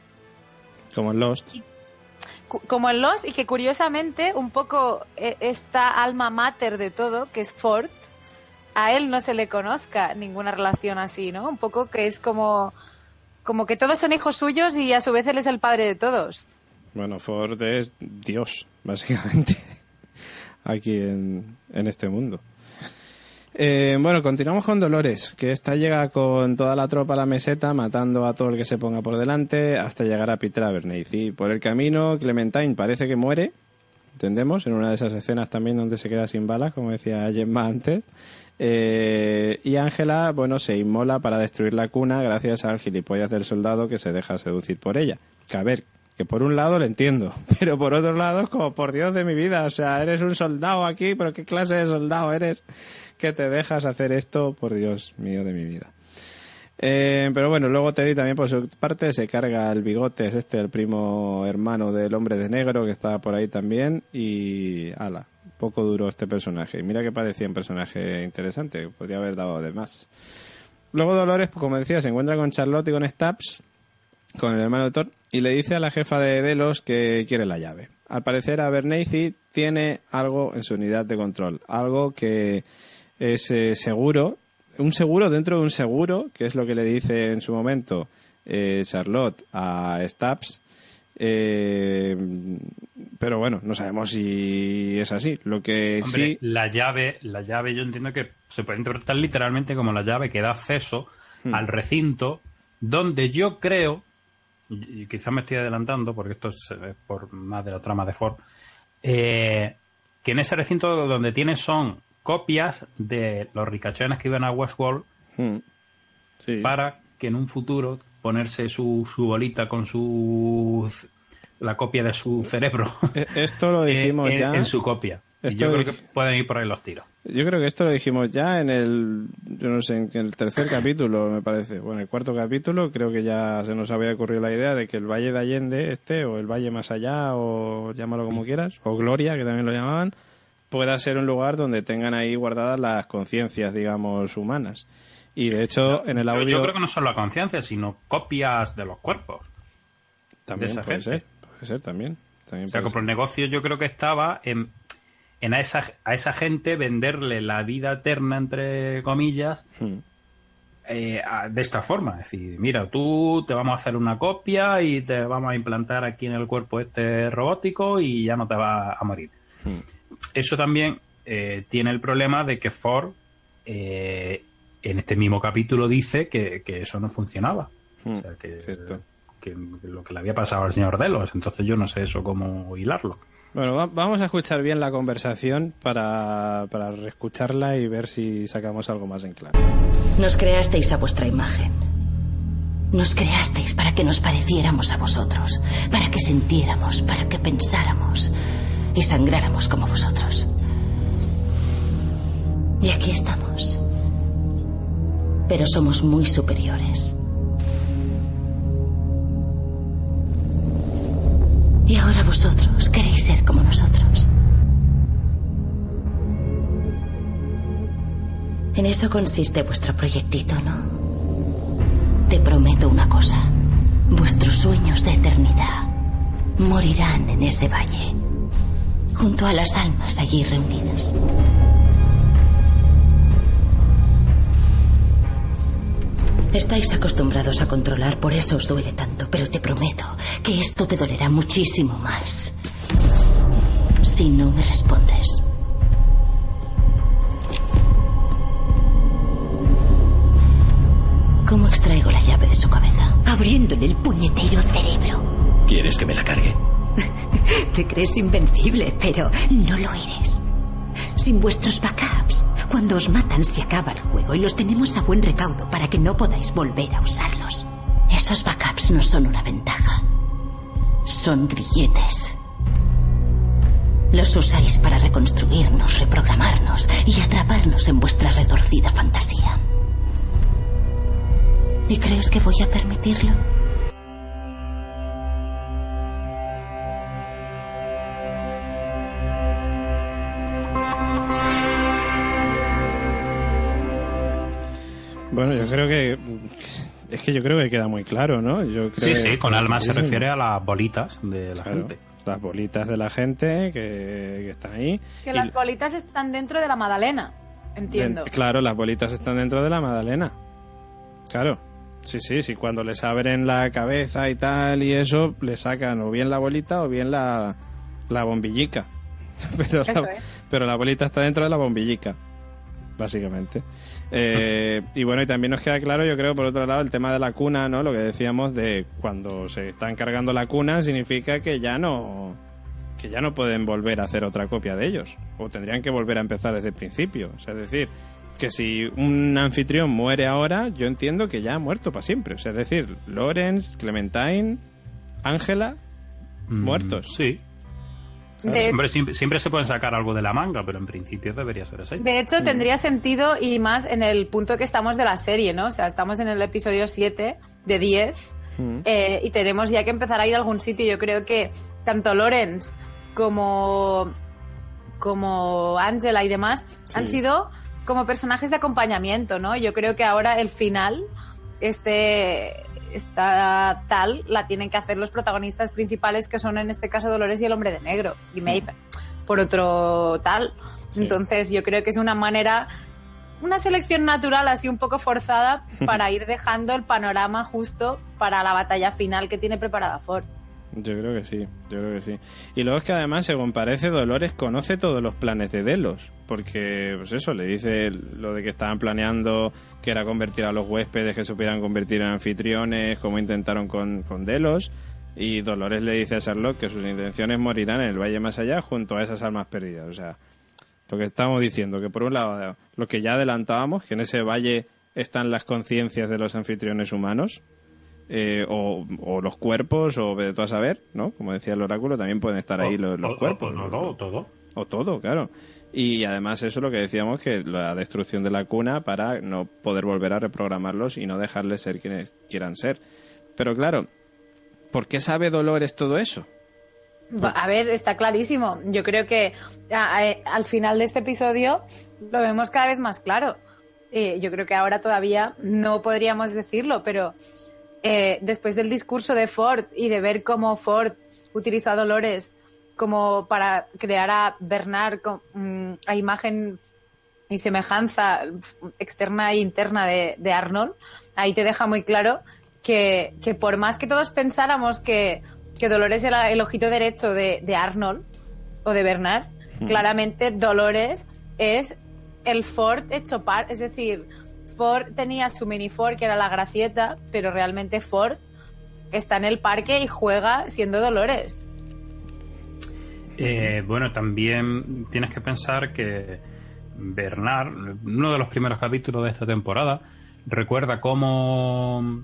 Como en Lost. Y, como en Lost, y que curiosamente un poco esta alma mater de todo, que es Ford, a él no se le conozca ninguna relación así, ¿no? Un poco que es como, como que todos son hijos suyos y a su vez él es el padre de todos. Bueno, Ford es Dios, básicamente, aquí en, en este mundo. Eh, bueno, continuamos con Dolores, que esta llega con toda la tropa a la meseta, matando a todo el que se ponga por delante, hasta llegar a Peter Abernathy. Y por el camino, Clementine parece que muere, entendemos, en una de esas escenas también donde se queda sin balas, como decía Gemma antes. Eh, y Ángela, bueno, se inmola para destruir la cuna gracias al gilipollas del soldado que se deja seducir por ella. Que a ver, que por un lado lo entiendo, pero por otro lado es como, por Dios de mi vida, o sea, eres un soldado aquí, pero ¿qué clase de soldado eres que te dejas hacer esto? Por Dios mío de mi vida. Eh, pero bueno, luego Teddy también por su parte se carga el bigote, es este el primo hermano del hombre de negro que estaba por ahí también, y ala, poco duro este personaje. Y mira que parecía un personaje interesante, podría haber dado de más. Luego Dolores, pues como decía, se encuentra con Charlotte y con Stubbs, con el hermano de Thor, y le dice a la jefa de Delos que quiere la llave. Al parecer Abernathy tiene algo en su unidad de control, algo que es eh, seguro, un seguro dentro de un seguro, que es lo que le dice en su momento eh, Charlotte a Stubbs, eh, pero bueno, no sabemos si es así. Lo que Hombre, sí... la llave, la llave yo entiendo que se puede interpretar literalmente como la llave que da acceso hmm. al recinto, donde yo creo, y quizás me estoy adelantando porque esto es por más de la trama de Ford, eh, que en ese recinto donde tiene son copias de los ricachones que iban a Westworld hmm. sí. para que en un futuro ponerse su, su bolita con su la copia de su cerebro. Esto lo dijimos en, ya en su copia. Y yo creo que pueden ir por ahí los tiros. Yo creo que esto lo dijimos ya en el, yo no sé, en el tercer capítulo, me parece, o en el cuarto capítulo, creo que ya se nos había ocurrido la idea de que el Valle de Allende, este, o el Valle Más Allá, o llámalo como quieras, o Gloria, que también lo llamaban, pueda ser un lugar donde tengan ahí guardadas las conciencias, digamos, humanas. Y de hecho, no, en el audio... Yo creo que no solo la conciencia, sino copias de los cuerpos. También puede gente. ser, puede ser también. también o sea, que por el negocio yo creo que estaba en... en a esa, a esa gente venderle la vida eterna, entre comillas, hmm. eh, a, de esta forma. Es decir, mira, tú te vamos a hacer una copia y te vamos a implantar aquí en el cuerpo este robótico y ya no te vas a morir. Hmm. Eso también eh, tiene el problema de que Ford eh, en este mismo capítulo dice que, que eso no funcionaba. Hmm. O sea, que, que, que lo que le había pasado al señor Delos. Entonces yo no sé eso cómo hilarlo. Bueno, va, vamos a escuchar bien la conversación para, para reescucharla y ver si sacamos algo más en claro. Nos creasteis a vuestra imagen. Nos creasteis para que nos pareciéramos a vosotros, para que sintiéramos, para que pensáramos y sangráramos como vosotros. Y aquí estamos. Pero somos muy superiores. Y ahora vosotros queréis ser como nosotros. En eso consiste vuestro proyectito, ¿no? Te prometo una cosa. Vuestros sueños de eternidad morirán en ese valle, junto a las almas allí reunidas. Estáis acostumbrados a controlar, por eso os duele tanto, pero te prometo que esto te dolerá muchísimo más si no me respondes. ¿Cómo extraigo la llave de su cabeza? Abriéndole el puñetero cerebro. ¿Quieres que me la cargue? Te crees invencible, pero no lo eres. Sin vuestros backups, cuando os matan se acaba el juego y los tenemos a buen recaudo para que no podáis volver a usarlos. Esos backups no son una ventaja. Son grilletes. Los usáis para reconstruirnos, reprogramarnos y atraparnos en vuestra retorcida fantasía. ¿Y crees que voy a permitirlo? Bueno, yo creo que... Es que yo creo que queda muy claro, ¿no? Yo creo sí, sí, que, con alma se refiere a las bolitas de la claro, gente. Las bolitas de la gente que, que están ahí. Que y las bolitas están dentro de la Madalena, entiendo. De, claro, las bolitas están dentro de la Madalena. Claro. Sí, sí, sí. Cuando les abren la cabeza y tal y eso, le sacan o bien la bolita o bien la, la bombillica. Pero, eso la, es. pero la bolita está dentro de la bombillica, básicamente. Eh, y bueno, y también nos queda claro, yo creo, por otro lado, el tema de la cuna, ¿no? Lo que decíamos de cuando se están cargando la cuna significa que ya no que ya no pueden volver a hacer otra copia de ellos, o tendrían que volver a empezar desde el principio. O sea, es decir, que si un anfitrión muere ahora, yo entiendo que ya ha muerto para siempre. O sea, es decir, Lawrence, Clementine, Ángela, Mm, muertos. Sí. De, Siempre, siempre, siempre se pueden sacar algo de la manga, pero en principio debería ser así. de hecho, tendría sentido y más en el punto que estamos de la serie, ¿no? O sea, estamos en el episodio siete de diez Mm. eh, y tenemos ya que empezar a ir a algún sitio. Yo creo que tanto Lawrence como, como Angela y demás Sí. han sido como personajes de acompañamiento, ¿no? Yo creo que ahora el final, este... esta tal la tienen que hacer los protagonistas principales, que son en este caso Dolores y el Hombre de Negro y Maeve por otro tal. Sí. Entonces yo creo que es una manera, una selección natural así un poco forzada para ir dejando el panorama justo para la batalla final que tiene preparada Ford. Yo creo que sí, yo creo que sí. Y luego es que además, según parece, Dolores conoce todos los planes de Delos, porque, pues eso, le dice lo de que estaban planeando que era convertir a los huéspedes que se pudieran convertir en anfitriones, como intentaron con, con Delos, y Dolores le dice a Sherlock que sus intenciones morirán en el Valle Más Allá junto a esas almas perdidas. O sea, lo que estamos diciendo, que por un lado, lo que ya adelantábamos, que en ese valle están las conciencias de los anfitriones humanos, Eh, o, o los cuerpos, o de todo a saber, ¿no? Como decía el oráculo, también pueden estar ahí los, los o, cuerpos. O, o, o todo. O todo, claro. Y además eso lo que decíamos, que la destrucción de la cuna para no poder volver a reprogramarlos y no dejarles ser quienes quieran ser. Pero claro, ¿por qué sabe Dolores todo eso? A ver, está clarísimo. Yo creo que a, a, al final de este episodio lo vemos cada vez más claro. Eh, yo creo que ahora todavía no podríamos decirlo, pero eh, después del discurso de Ford y de ver cómo Ford utilizó a Dolores como para crear a Bernard con, mm, a imagen y semejanza externa e interna de, de Arnold, ahí te deja muy claro que, que por más que todos pensáramos que, que Dolores era el ojito derecho de, de Arnold o de Bernard, mm. claramente Dolores es el Ford hecho par, es decir, Ford tenía su mini Ford que era la Gracieta, pero realmente Ford está en el parque y juega siendo Dolores. Eh, bueno, también tienes que pensar que Bernard, uno de los primeros capítulos de esta temporada, recuerda cómo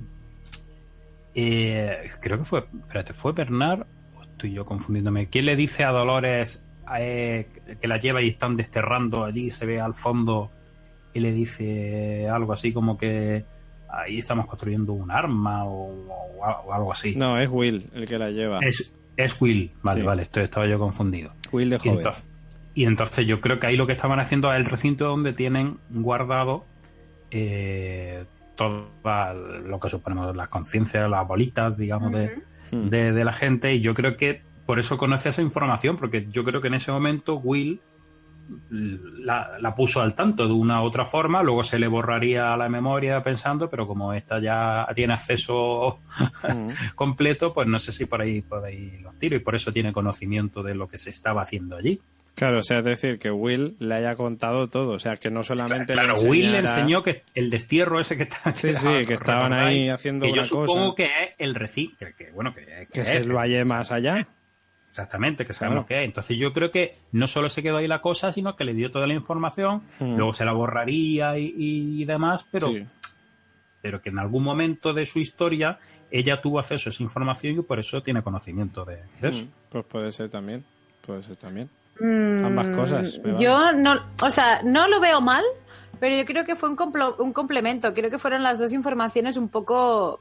eh, creo que fue, espérate, ¿fue Bernard o estoy yo confundiéndome? ¿Quién le dice a Dolores eh, que la lleva y están desterrando allí, se ve al fondo y le dice algo así como que ahí estamos construyendo un arma o, o, o algo así? No, es Will el que la lleva. Es, es Will, vale, Sí. vale, esto estaba yo confundido. Will de Y joven. entonces, y entonces yo creo que ahí lo que estaban haciendo es el recinto donde tienen guardado eh, todo lo que suponemos las conciencias, las bolitas, digamos, de, Hmm. de, de la gente. Y yo creo que por eso conoce esa información, porque yo creo que en ese momento Will la, la puso al tanto de una u otra forma, luego se le borraría la memoria pensando, pero como esta ya tiene acceso completo, pues no sé si por ahí por ahí los tiro, y por eso tiene conocimiento de lo que se estaba haciendo allí. Claro, o sea, es decir, que Will le haya contado todo, o sea, que no solamente Claro, le Will le enseñara- enseñó que el destierro ese que está Sí, sí, que estaban ahí haciendo que una yo supongo cosa. que es el recinto, que, que, bueno, que, que que es, es el que- valle más allá. Exactamente, que sabemos Claro. que es. Entonces yo creo que no solo se quedó ahí la cosa, sino que le dio toda la información, Mm. luego se la borraría y, y demás, pero, Sí. pero que en algún momento de su historia ella tuvo acceso a esa información y por eso tiene conocimiento de, de eso. Mm, Pues puede ser también, puede ser también. Mm, Ambas cosas. me vale. Yo no, o sea, no lo veo mal, pero yo creo que fue un, complo- un complemento. Creo que fueron las dos informaciones un poco,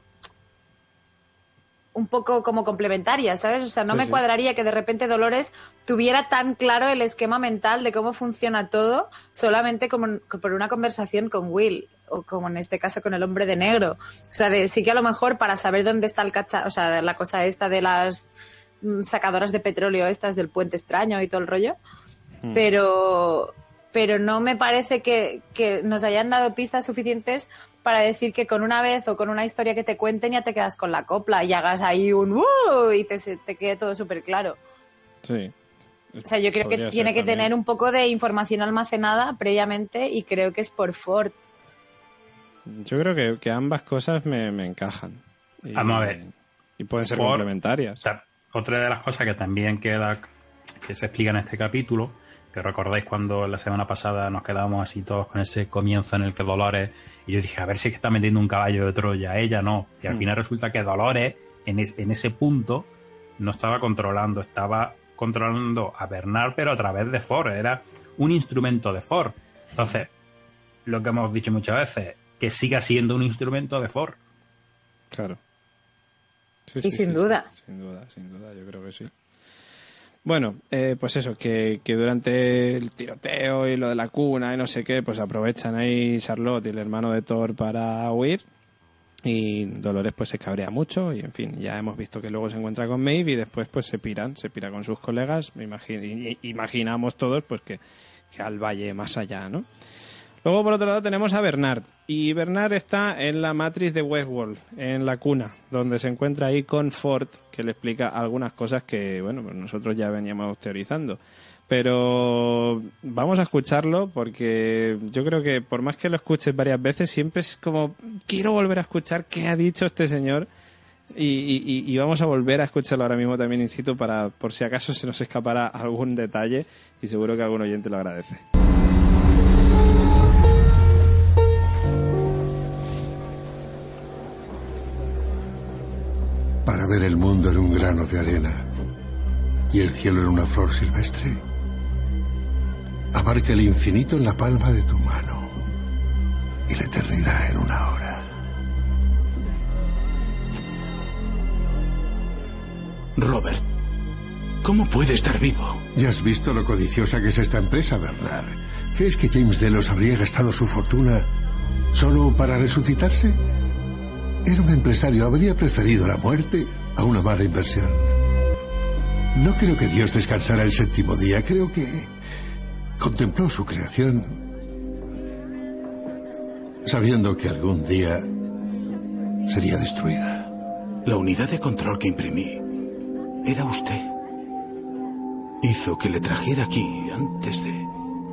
un poco como complementarias, ¿sabes? O sea, no Sí, me sí. cuadraría que de repente Dolores tuviera tan claro el esquema mental de cómo funciona todo solamente como por una conversación con Will o como en este caso con el hombre de negro. O sea, de, sí que a lo mejor para saber dónde está el cacharro, o sea, la cosa esta de las mm, sacadoras de petróleo estas del puente extraño y todo el rollo, Mm. pero pero no me parece que, que nos hayan dado pistas suficientes para decir que con una vez o con una historia que te cuenten ya te quedas con la copla y hagas ahí un ¡uh! Y te, se- te quede todo súper claro. Sí. O sea, yo creo que Podría tiene ser que también. tener un poco de información almacenada previamente y creo que es por Ford. Yo creo que, que ambas cosas me, me encajan. Y, Vamos a ver. Y pueden ser Ford- complementarias. O sea, otra de las cosas que también queda, que se explica en este capítulo, que recordáis cuando la semana pasada nos quedábamos así todos con ese comienzo en el que Dolores, y yo dije, a ver si es que está metiendo un caballo de Troya, ella no. Y al Mm. final resulta que Dolores, en, es- en ese punto, no estaba controlando, estaba controlando a Bernard, pero a través de Ford, era un instrumento de Ford. Entonces, lo que hemos dicho muchas veces, que siga siendo un instrumento de Ford. Claro. Sí, sin duda. Sin duda, sin duda, yo creo que sí. Bueno, eh, pues eso, que, que durante el tiroteo y lo de la cuna y no sé qué, pues aprovechan ahí Charlotte y el hermano de Thor para huir. Y Dolores pues se cabrea mucho y en fin, ya hemos visto que luego se encuentra con Maeve y después pues se piran, se pira con sus colegas, me imagino, y- y- imaginamos todos pues que, que al valle más allá, ¿no? Luego por otro lado tenemos a Bernard y Bernard está en la matriz de Westworld, en la cuna, donde se encuentra ahí con Ford, que le explica algunas cosas que, bueno, pues nosotros ya veníamos teorizando. Pero vamos a escucharlo porque yo creo que por más que lo escuches varias veces, siempre es como, quiero volver a escuchar qué ha dicho este señor y, y- y vamos a volver a escucharlo ahora mismo también in situ para, por si acaso se nos escapara algún detalle y seguro que algún oyente lo agradece. Para ver el mundo en un grano de arena y el cielo en una flor silvestre, abarca el infinito en la palma de tu mano y la eternidad en una hora. Robert, ¿cómo puede estar vivo? Ya has visto lo codiciosa que es esta empresa, Bernard. ¿Crees que James Delos habría gastado su fortuna solo para resucitarse? Era un empresario, habría preferido la muerte a una mala inversión. No creo que Dios descansara el séptimo día, creo que contempló su creación sabiendo que algún día sería destruida. La unidad de control que imprimí era usted. Hizo que le trajera aquí antes de...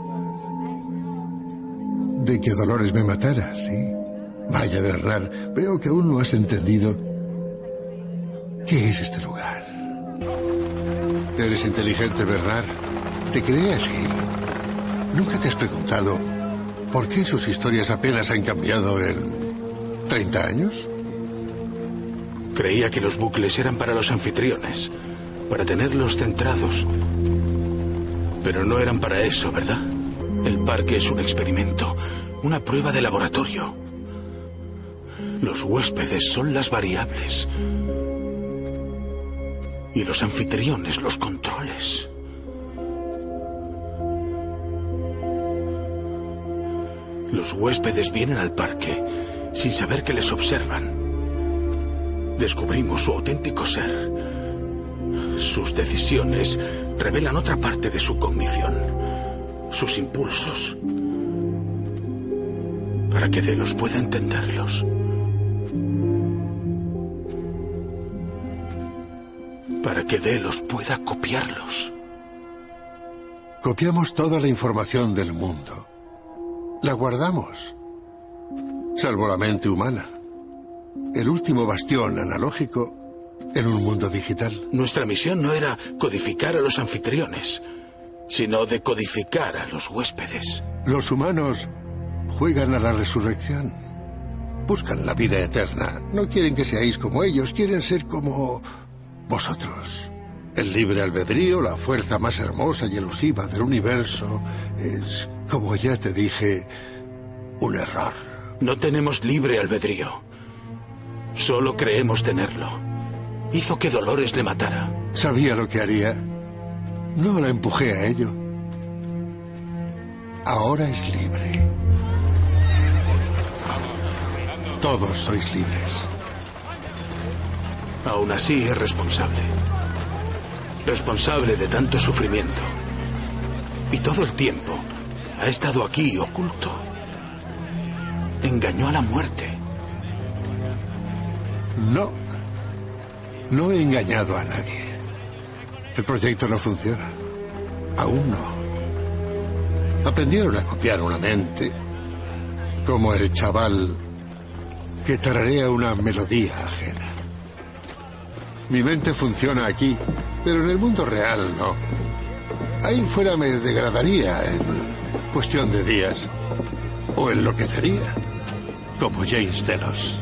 De que Dolores me matara, sí. Vaya, Bernard, veo que aún no has entendido qué es este lugar. Eres inteligente, Bernard. Te creé así. ¿Nunca te has preguntado por qué sus historias apenas han cambiado en treinta años? Creía que los bucles eran para los anfitriones, para tenerlos centrados. Pero no eran para eso, ¿verdad? El parque es un experimento, una prueba de laboratorio. Los huéspedes son las variables. Y los anfitriones los controles. Los huéspedes vienen al parque sin saber que les observan. Descubrimos su auténtico ser. Sus decisiones revelan otra parte de su cognición, sus impulsos, para que Delos pueda entenderlos. Para que Delos pueda copiarlos. Copiamos toda la información del mundo. La guardamos, salvo la mente humana. El último bastión analógico en un mundo digital. Nuestra misión no era codificar a los anfitriones, sino decodificar a los huéspedes. Los humanos juegan a la resurrección. Buscan la vida eterna. No quieren que seáis como ellos, quieren ser como vosotros. El libre albedrío, la fuerza más hermosa y elusiva del universo, es, como ya te dije, un error. No tenemos libre albedrío. Solo creemos tenerlo. Hizo que Dolores le matara. Sabía lo que haría. No la empujé a ello. Ahora es libre. Todos sois libres. Aún así es responsable. Responsable de tanto sufrimiento. Y todo el tiempo ha estado aquí oculto. Engañó a la muerte. No. No he engañado a nadie. El proyecto no funciona. Aún no. Aprendieron a copiar una mente, como el chaval que tararea una melodía ajena. Mi mente funciona aquí, pero en el mundo real no. Ahí fuera me degradaría en cuestión de días. O enloquecería, como James Delos.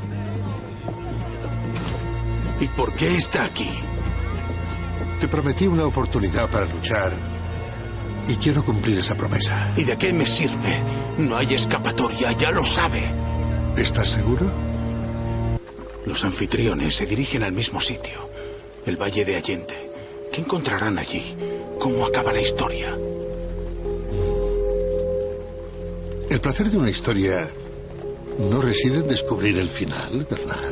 ¿Y por qué está aquí? Te prometí una oportunidad para luchar y quiero cumplir esa promesa. ¿Y de qué me sirve? No hay escapatoria, ya lo sabe. ¿Estás seguro? Los anfitriones se dirigen al mismo sitio, el Valle de Allende. ¿Qué encontrarán allí? ¿Cómo acaba la historia? El placer de una historia no reside en descubrir el final, Bernard.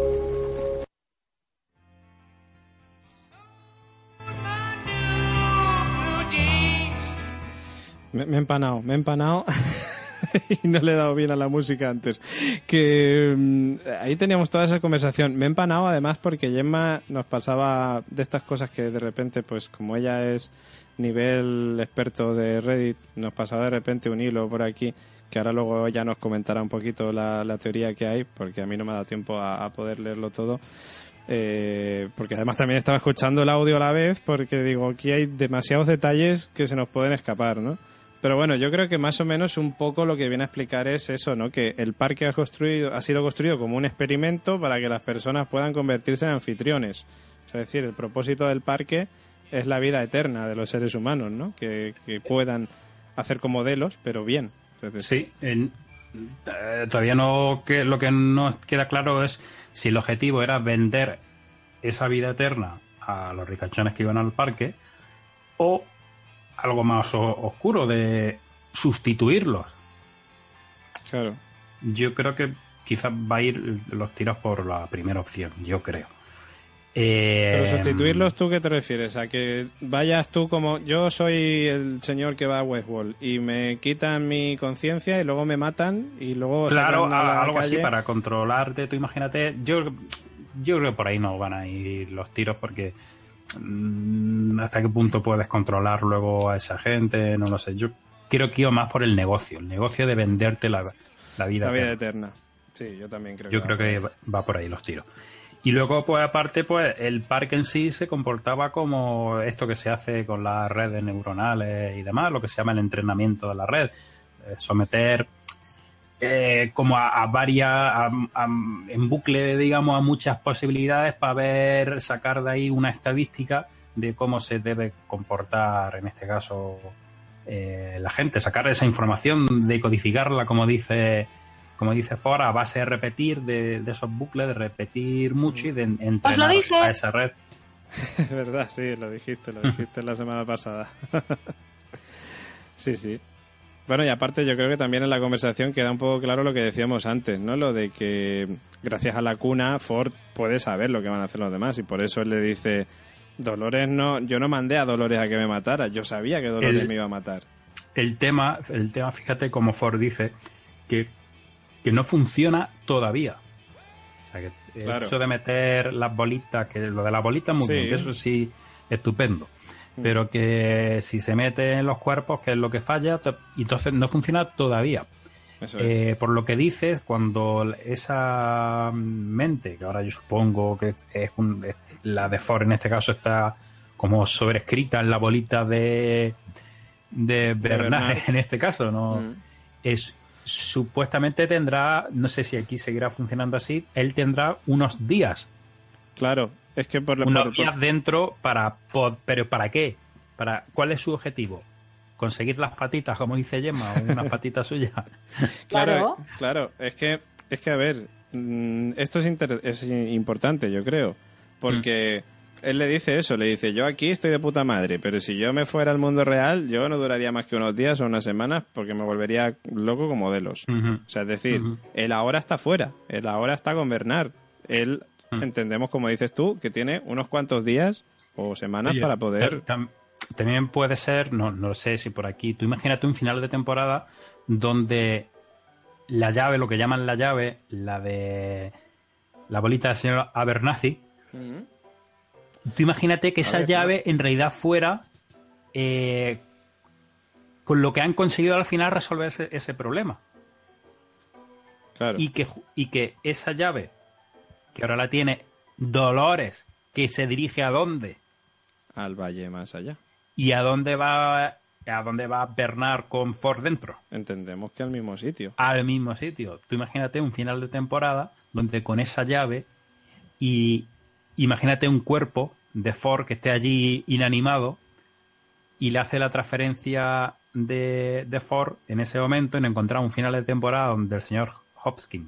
Me, me he empanado, me he empanado y no le he dado bien a la música antes. Que um, ahí teníamos toda esa conversación. Me he empanado además porque Gemma nos pasaba de estas cosas que de repente, pues como ella es nivel experto de Reddit, nos pasaba de repente un hilo por aquí, que ahora luego ella nos comentará un poquito la, la teoría que hay, porque a mí no me ha dado tiempo a, a poder leerlo todo. Eh, porque además también estaba escuchando el audio a la vez, porque digo, aquí hay demasiados detalles que se nos pueden escapar, ¿no? Pero bueno, yo creo que más o menos un poco lo que viene a explicar es eso, ¿no? Que el parque ha construido, ha sido construido como un experimento para que las personas puedan convertirse en anfitriones. Es decir, el propósito del parque es la vida eterna de los seres humanos, ¿no? Que, que puedan hacer como Delos, pero bien. Es decir, sí, en, eh, todavía no, que lo que no queda claro es si el objetivo era vender esa vida eterna a los ricachones que iban al parque o algo más o- oscuro de sustituirlos. claro. Yo creo que quizás va a ir los tiros por la primera opción, yo creo. Eh, Pero sustituirlos, ¿tú qué te refieres? ¿A que vayas tú como yo soy el señor que va a Westworld y me quitan mi conciencia y luego me matan y luego Claro, sacan a la algo así calle? para controlarte. Tú imagínate, yo, yo creo que por ahí no van a ir los tiros porque mm, hasta qué punto puedes controlar luego a esa gente, no lo sé. Yo creo que iba más por el negocio, el negocio de venderte la, la vida. La vida eterna. eterna. Sí, yo también creo Yo que creo va. que va- va por ahí los tiros. Y luego, pues aparte, pues el parque en sí se comportaba como esto que se hace con las redes neuronales y demás, lo que se llama el entrenamiento de la red. Eh, someter eh, como a, a varias, a, a, en bucle, digamos, a muchas posibilidades para ver, sacar de ahí una estadística de cómo se debe comportar, en este caso, eh, la gente. Sacar esa información, decodificarla, como dice... como dice Ford, a base de repetir, de, de esos bucles, de repetir mucho y de entrenar lo dije. a esa red. Es verdad, sí, lo dijiste, lo dijiste la semana pasada. Sí, sí. Bueno, y aparte yo creo que también en la conversación queda un poco claro lo que decíamos antes, ¿no? Lo de que gracias a la cuna Ford puede saber lo que van a hacer los demás y por eso él le dice, Dolores no, yo no mandé a Dolores a que me matara, yo sabía que Dolores el, me iba a matar. El tema, el tema, fíjate como Ford dice, que que no funciona todavía. O sea, que el claro. hecho de meter las bolitas, que lo de las bolitas muy sí. bien, que eso sí, estupendo. Pero que si se mete en los cuerpos, que es lo que falla, y entonces no funciona todavía. Eso eh, es. Por lo que dices, cuando esa mente, que ahora yo supongo que es, un, es la de Ford en este caso, está como sobrescrita en la bolita de, de Bernard, Bernard. En este caso, ¿no? Mm. Es supuestamente tendrá, no sé si aquí seguirá funcionando así, él tendrá unos días. Claro, es que por unos por, días por... dentro para, pero ¿para qué? Para ¿cuál es su objetivo? Conseguir las patitas, como dice Gemma, o unas patitas suyas. Claro, claro, es que es que a ver, esto es, inter... es importante, yo creo, porque mm. él le dice eso, le dice, yo aquí estoy de puta madre, pero si yo me fuera al mundo real, yo no duraría más que unos días o unas semanas porque me volvería loco con modelos. Uh-huh. O sea, es decir, uh-huh. él ahora está fuera, él ahora está con Bernard. Él, uh-huh. entendemos, como dices tú, que tiene unos cuantos días o semanas Oye, para poder... Tam- también puede ser, no, no sé si por aquí, tú imagínate un final de temporada donde la llave, lo que llaman la llave, la de la bolita del señor Abernathy, uh-huh. Tú imagínate que esa ver, llave ¿no? en realidad fuera eh, con lo que han conseguido al final resolver ese, ese problema. Claro. Y que, y que esa llave, que ahora la tiene Dolores, que se dirige a dónde? Al valle más allá. ¿Y a dónde va a dónde va Bernard con Ford dentro? Entendemos que al mismo sitio. Al mismo sitio. Tú imagínate un final de temporada donde con esa llave y... Imagínate un cuerpo de Ford que esté allí inanimado y le hace la transferencia de, de Ford en ese momento y nos encontramos un final de temporada donde el señor Hopkins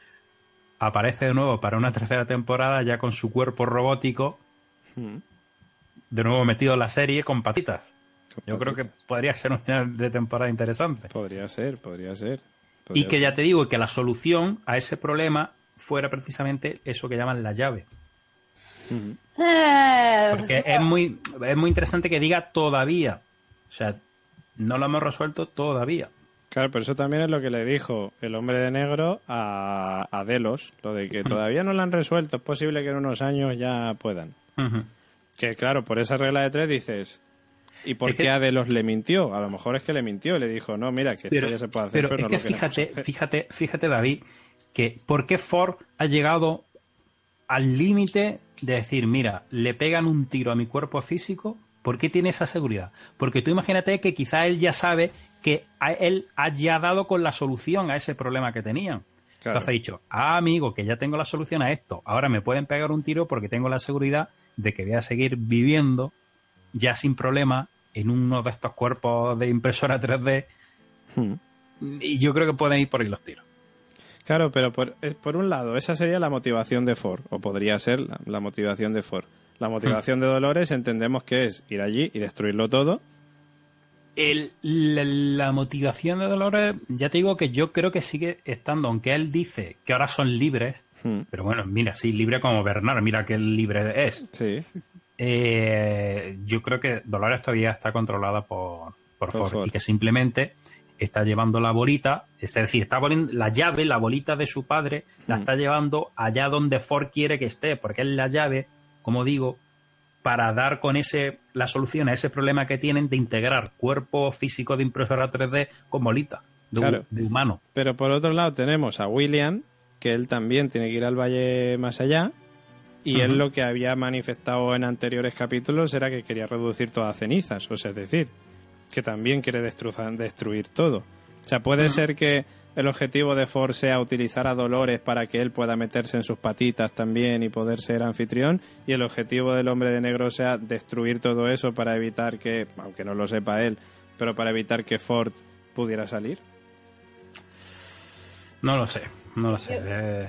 aparece de nuevo para una tercera temporada ya con su cuerpo robótico hmm. de nuevo metido en la serie con patitas. Con Yo patitas. Creo que podría ser un final de temporada interesante. Podría ser, podría ser. Podría y que ser. Ya te digo que la solución a ese problema fuera precisamente eso que llaman la llave. Uh-huh. Porque es muy, es muy interesante que diga todavía. O sea, no lo hemos resuelto todavía. Claro, pero eso también es lo que le dijo el hombre de negro a, a Delos. Lo de que todavía no lo han resuelto. Es posible que en unos años ya puedan. Uh-huh. Que claro, por esa regla de tres dices... ¿Y por es qué que... a Delos le mintió? A lo mejor es que le mintió. Le dijo, no, mira, que pero, esto ya se puede hacer, pero, pero no es que lo fíjate, hacer. fíjate, fíjate, David, que ¿por qué Ford ha llegado al límite de decir, mira, le pegan un tiro a mi cuerpo físico? ¿Por qué tiene esa seguridad? Porque tú imagínate que quizá él ya sabe que a él haya dado con la solución a ese problema que tenían. Claro. Entonces ha dicho, ah, amigo, que ya tengo la solución a esto. Ahora me pueden pegar un tiro porque tengo la seguridad de que voy a seguir viviendo ya sin problema en uno de estos cuerpos de impresora tres D. Hmm. Y yo creo que pueden ir por ahí los tiros. Claro, pero por, por un lado, esa sería la motivación de Ford, o podría ser la, la motivación de Ford. La motivación de Dolores entendemos que es ir allí y destruirlo todo. El, la, la motivación de Dolores, ya te digo que yo creo que sigue estando, aunque él dice que ahora son libres, hmm. pero bueno, mira, sí, libre como Bernard, mira qué libre es. Sí. Eh, yo creo que Dolores todavía está controlada por, por, por Ford, Ford y que simplemente está llevando la bolita, es decir, está poniendo la llave, la bolita de su padre, hmm. la está llevando allá donde Ford quiere que esté, porque es la llave, como digo, para dar con ese la solución a ese problema que tienen de integrar cuerpo físico de impresora tres D con bolita de, claro. de humano. Pero por otro lado tenemos a William, que él también tiene que ir al valle más allá, Y Uh-huh. él lo que había manifestado en anteriores capítulos era que quería reducir todas a cenizas, o sea, es decir, que también quiere destruzar, destruir todo. O sea, puede uh-huh. ser que el objetivo de Ford sea utilizar a Dolores para que él pueda meterse en sus patitas también y poder ser anfitrión, y el objetivo del Hombre de Negro sea destruir todo eso para evitar que, aunque no lo sepa él, pero para evitar que Ford pudiera salir. No lo sé, no lo sé. Eh...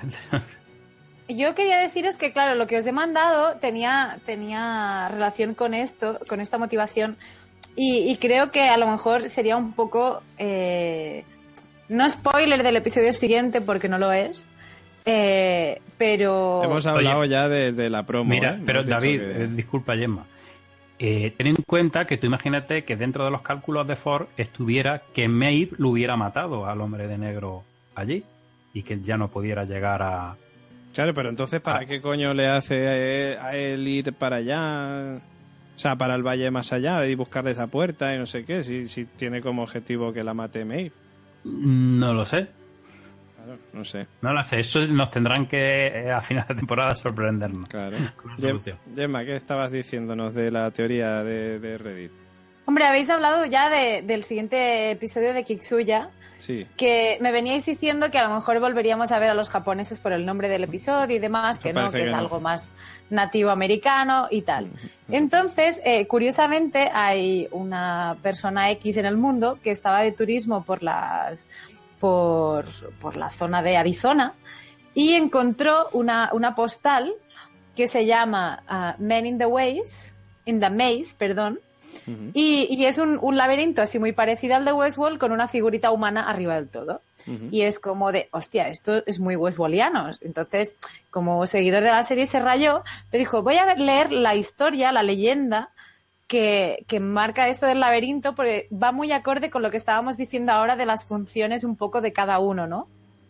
Yo quería deciros que, claro, lo que os he mandado tenía, tenía relación con esto, con esta motivación, y, y creo que a lo mejor sería un poco... Eh, no spoiler del episodio siguiente, porque no lo es, eh, pero... Hemos hablado Oye, ya de, de la promo. Mira, ¿eh? pero Hemos David, que... eh, disculpa, Gemma. Eh, ten en cuenta que tú imagínate que dentro de los cálculos de Ford estuviera que Maeve lo hubiera matado al Hombre de Negro allí y que ya no pudiera llegar a... Claro, pero entonces, ¿para ah. qué coño le hace a él ir para allá? O sea, para el valle más allá y buscarle esa puerta y no sé qué, si, si tiene como objetivo que la mate Maeve. No lo sé. Claro, no sé. No lo sé. Eso nos tendrán que, eh, a final de temporada, sorprendernos. Claro. Gemma, ¿qué estabas diciéndonos de la teoría de, de Reddit? Hombre, habéis hablado ya de, del siguiente episodio de Kitsuya. Sí. Que me veníais diciendo que a lo mejor volveríamos a ver a los japoneses por el nombre del episodio y demás, que no, que, que es no. algo más nativo americano y tal. Entonces, eh, curiosamente, hay una persona X en el mundo que estaba de turismo por las por, por la zona de Arizona y encontró una, una postal que se llama uh, Men in the Ways, in the Maze, perdón. Uh-huh. Y, y es un, un laberinto así muy parecido al de Westworld con una figurita humana arriba del todo. Uh-huh. Y es como de, hostia, esto es muy westworldiano. Entonces, como seguidor de la serie se rayó, me dijo, voy a ver, leer la historia, la leyenda que, que marca esto del laberinto, porque va muy acorde con lo que estábamos diciendo ahora de las funciones un poco de cada uno, ¿no?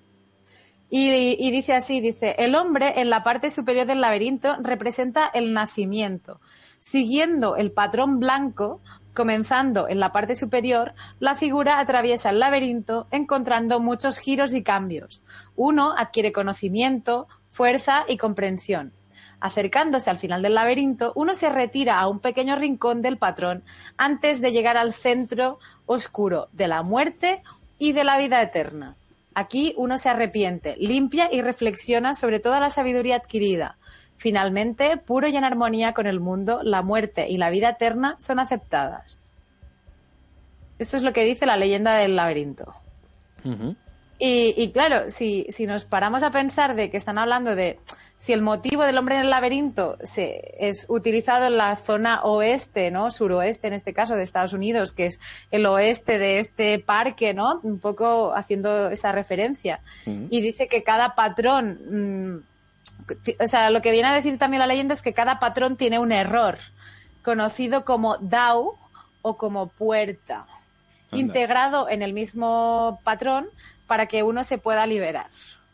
Y, y dice así, dice, el hombre en la parte superior del laberinto representa el nacimiento. Siguiendo el patrón blanco, comenzando en la parte superior, la figura atraviesa el laberinto encontrando muchos giros y cambios. Uno adquiere conocimiento, fuerza y comprensión. Acercándose al final del laberinto, uno se retira a un pequeño rincón del patrón antes de llegar al centro oscuro de la muerte y de la vida eterna. Aquí uno se arrepiente, limpia y reflexiona sobre toda la sabiduría adquirida. Finalmente, puro y en armonía con el mundo, la muerte y la vida eterna son aceptadas. Esto es lo que dice la leyenda del laberinto. Uh-huh. Y, y claro, si, si nos paramos a pensar de que están hablando de si el motivo del hombre en el laberinto se, es utilizado en la zona oeste, ¿no? Suroeste, en este caso, de Estados Unidos, que es el oeste de este parque, ¿no? Un poco haciendo esa referencia. Uh-huh. Y dice que cada patrón... Mmm, o sea, lo que viene a decir también la leyenda es que cada patrón tiene un error, conocido como Dao o como puerta, Anda. integrado en el mismo patrón para que uno se pueda liberar.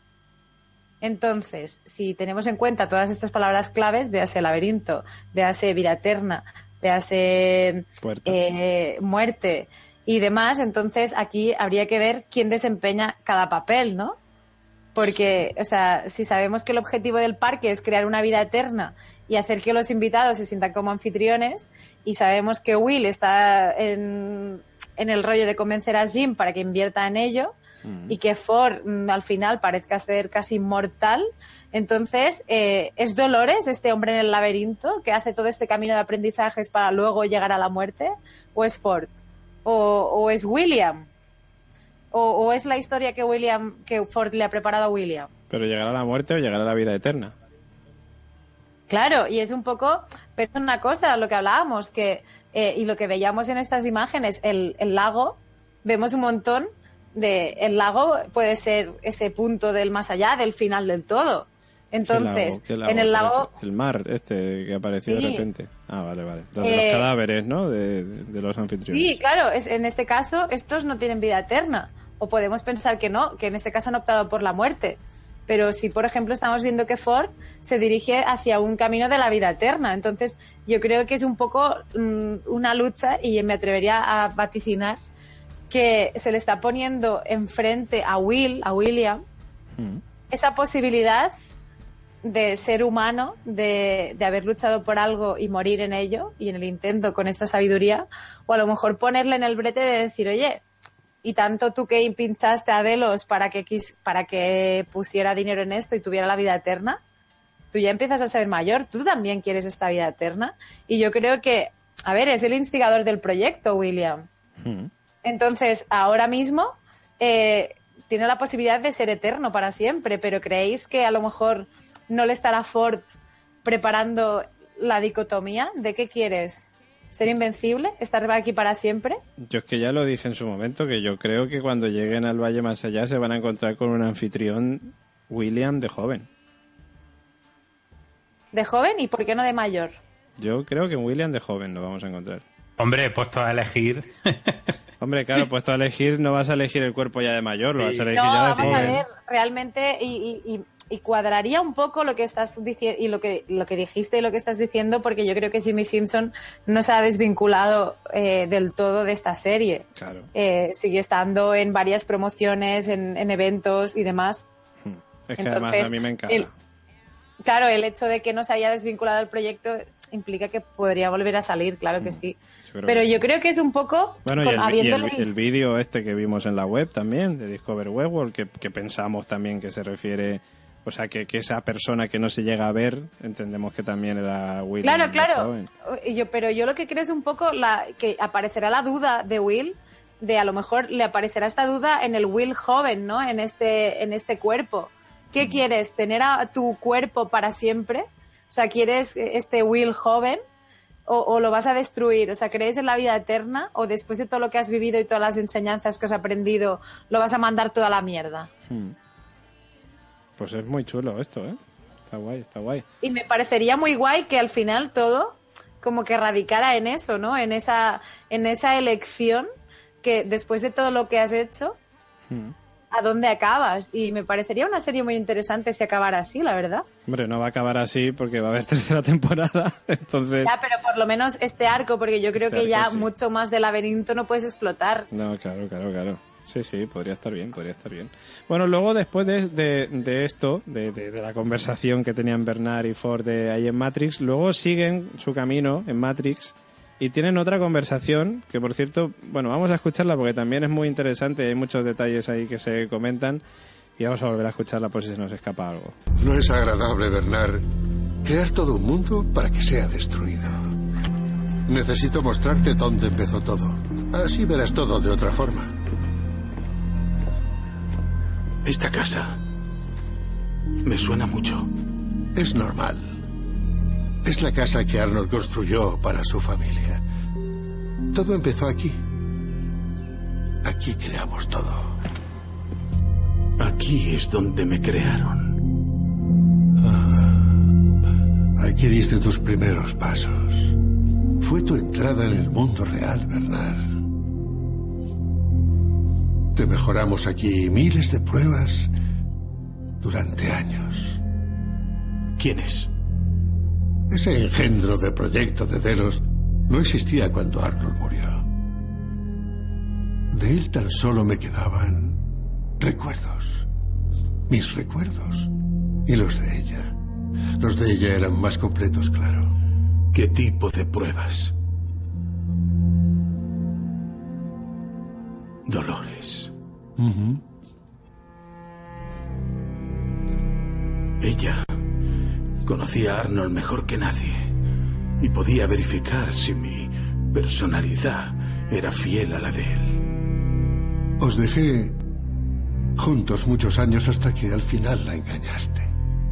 Entonces, si tenemos en cuenta todas estas palabras claves, véase laberinto, véase vida eterna, véase eh, muerte y demás, entonces aquí habría que ver quién desempeña cada papel, ¿no? Porque, o sea, si sabemos que el objetivo del parque es crear una vida eterna y hacer que los invitados se sientan como anfitriones, y sabemos que Will está en, en el rollo de convencer a Jim para que invierta en ello, mm. y que Ford mm, al final parezca ser casi inmortal, entonces, eh, ¿es Dolores, este hombre en el laberinto, que hace todo este camino de aprendizajes para luego llegar a la muerte? ¿O es Ford? ¿O, o es William? O, ¿O es la historia que William, que Ford le ha preparado a William? ¿Pero llegará a la muerte o llegará a la vida eterna? Claro, y es un poco, pero es una cosa, lo que hablábamos, que eh, y lo que veíamos en estas imágenes, el, el lago, vemos un montón de... El lago puede ser ese punto del más allá, del final del todo. Entonces, ¿Qué lago? ¿Qué lago? en el lago... El mar este que apareció sí. de repente. Ah, vale, vale. De eh, los cadáveres, ¿no? De, de los anfitriones. Sí, claro. Es, en este caso, estos no tienen vida eterna. O podemos pensar que no, que en este caso han optado por la muerte. Pero si, por ejemplo, estamos viendo que Ford se dirige hacia un camino de la vida eterna. Entonces, yo creo que es un poco mmm, una lucha, y me atrevería a vaticinar que se le está poniendo enfrente a Will, a William, mm. esa posibilidad de ser humano, de, de haber luchado por algo y morir en ello, y en el intento con esta sabiduría, o a lo mejor ponerle en el brete de decir, oye, y tanto tú que pinchaste a Delos para que, quis, para que pusiera dinero en esto y tuviera la vida eterna, tú ya empiezas a ser mayor, tú también quieres esta vida eterna. Y yo creo que, a ver, es el instigador del proyecto, William. Mm. Entonces, ahora mismo eh, tiene la posibilidad de ser eterno para siempre, pero ¿creéis que a lo mejor no le estará Ford preparando la dicotomía de qué quieres? ¿Ser invencible? ¿Estar aquí para siempre? Yo es que ya lo dije en su momento, que yo creo que cuando lleguen al Valle Más Allá se van a encontrar con un anfitrión William de joven. ¿De joven? ¿Y por qué no de mayor? Yo creo que William de joven lo vamos a encontrar. Hombre, puesto a elegir... Hombre, claro, puesto a elegir, no vas a elegir el cuerpo ya de mayor, sí. Lo vas a elegir no, ya de vamos joven. A ver, realmente... y, y, y... Y cuadraría un poco lo que estás diciendo y lo que lo que dijiste y lo que estás diciendo, porque yo creo que Jimmy Simpson no se ha desvinculado eh, del todo de esta serie. Claro. Eh, sigue estando en varias promociones, en, en eventos y demás. Es que Entonces, además a mí me encanta. El, claro, el hecho de que no se haya desvinculado del proyecto implica que podría volver a salir, claro que sí. Yo Pero que yo sí. creo que es un poco... Bueno, con, y el, habiéndole... y el, el vídeo este que vimos en la web también, de Discover Westworld, que, que pensamos también que se refiere... O sea, que, que esa persona que no se llega a ver, entendemos que también era Will. Claro, claro. Yo, pero yo lo que creo es un poco la que aparecerá la duda de Will, de a lo mejor le aparecerá esta duda en el Will joven, ¿no? En este, en este cuerpo. ¿Qué mm. quieres? ¿Tener a tu cuerpo para siempre? O sea, ¿quieres este Will joven? O, ¿O lo vas a destruir? O sea, ¿crees en la vida eterna? ¿O después de todo lo que has vivido y todas las enseñanzas que has aprendido, lo vas a mandar toda la mierda? Mm. Pues es muy chulo esto, ¿eh? Está guay, está guay. Y me parecería muy guay que al final todo como que radicara en eso, ¿no? En esa, en esa elección que después de todo lo que has hecho, mm. ¿a dónde acabas? Y me parecería una serie muy interesante si acabara así, la verdad. Hombre, no va a acabar así porque va a haber tercera temporada, entonces... Ya, pero por lo menos este arco, porque yo creo este que ya sí. mucho más de laberinto no puedes explotar. No, claro, claro, claro. Sí, sí, podría estar bien, podría estar bien. Bueno, luego después de, de, de esto, de, de, de la conversación que tenían Bernard y Ford de ahí en Matrix, luego siguen su camino en Matrix y tienen otra conversación que, por cierto, bueno, vamos a escucharla porque también es muy interesante, hay muchos detalles ahí que se comentan y vamos a volver a escucharla por si se nos escapa algo. No es agradable, Bernard, crear todo un mundo para que sea destruido. Necesito mostrarte dónde empezó todo. Así verás todo de otra forma. Esta casa me suena mucho. Es normal. Es la casa que Arnold construyó para su familia. Todo empezó aquí. Aquí creamos todo. Aquí es donde me crearon. Ah, aquí diste tus primeros pasos. Fue tu entrada en el mundo real, Bernard. Te mejoramos aquí miles de pruebas durante años. ¿Quién es? Ese engendro de proyecto de Delos no existía cuando Arnold murió. De él tan solo me quedaban recuerdos. Mis recuerdos. Y los de ella. Los de ella eran más completos, claro. ¿Qué tipo de pruebas? Dolores. Uh-huh. Ella conocía a Arnold mejor que nadie y podía verificar si mi personalidad era fiel a la de él. Os dejé juntos muchos años hasta que al final la engañaste.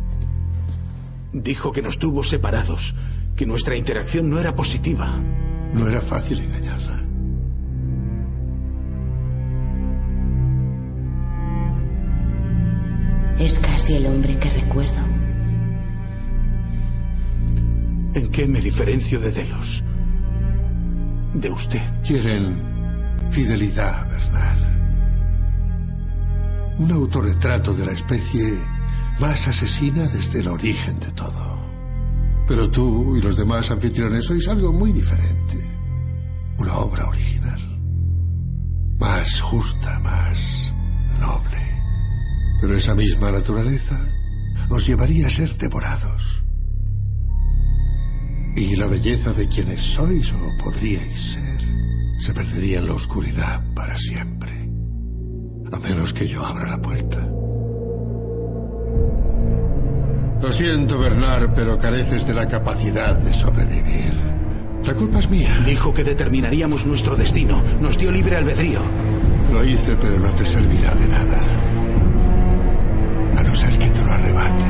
Dijo que nos tuvo separados, que nuestra interacción no era positiva. No era fácil engañarla. Es casi el hombre que recuerdo. ¿En qué me diferencio de Delos? De usted. Quieren fidelidad, Bernard. Un autorretrato de la especie más asesina desde el origen de todo. Pero tú y los demás anfitriones sois algo muy diferente. Una obra original. Más justa, más noble. Pero esa misma naturaleza os llevaría a ser devorados. Y la belleza de quienes sois o podríais ser se perdería en la oscuridad para siempre. A menos que yo abra la puerta. Lo siento, Bernard, pero careces de la capacidad de sobrevivir. La culpa es mía. Dijo que determinaríamos nuestro destino. Nos dio libre albedrío. Lo hice, pero no te servirá de nada. A no ser que te lo arrebate.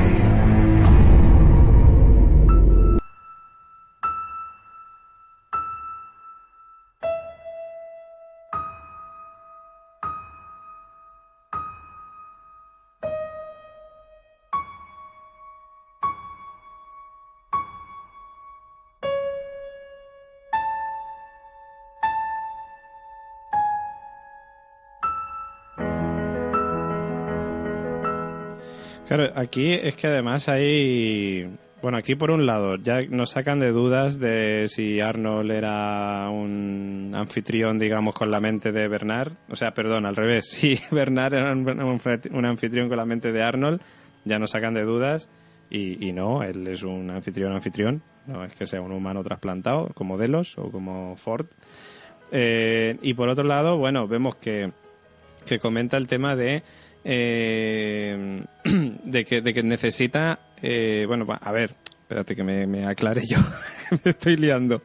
Claro, aquí es que además hay... Bueno, aquí por un lado ya nos sacan de dudas de si Arnold era un anfitrión, digamos, con la mente de Bernard. O sea, perdón, al revés. Si Bernard era un, un, un anfitrión con la mente de Arnold, ya nos sacan de dudas. Y, y no, él es un anfitrión anfitrión. No es que sea un humano trasplantado, como Delos o como Ford. Eh, y por otro lado, bueno, vemos que, que comenta el tema de... Eh, de que de que necesita eh, bueno, a ver, espérate que me, me aclare yo me estoy liando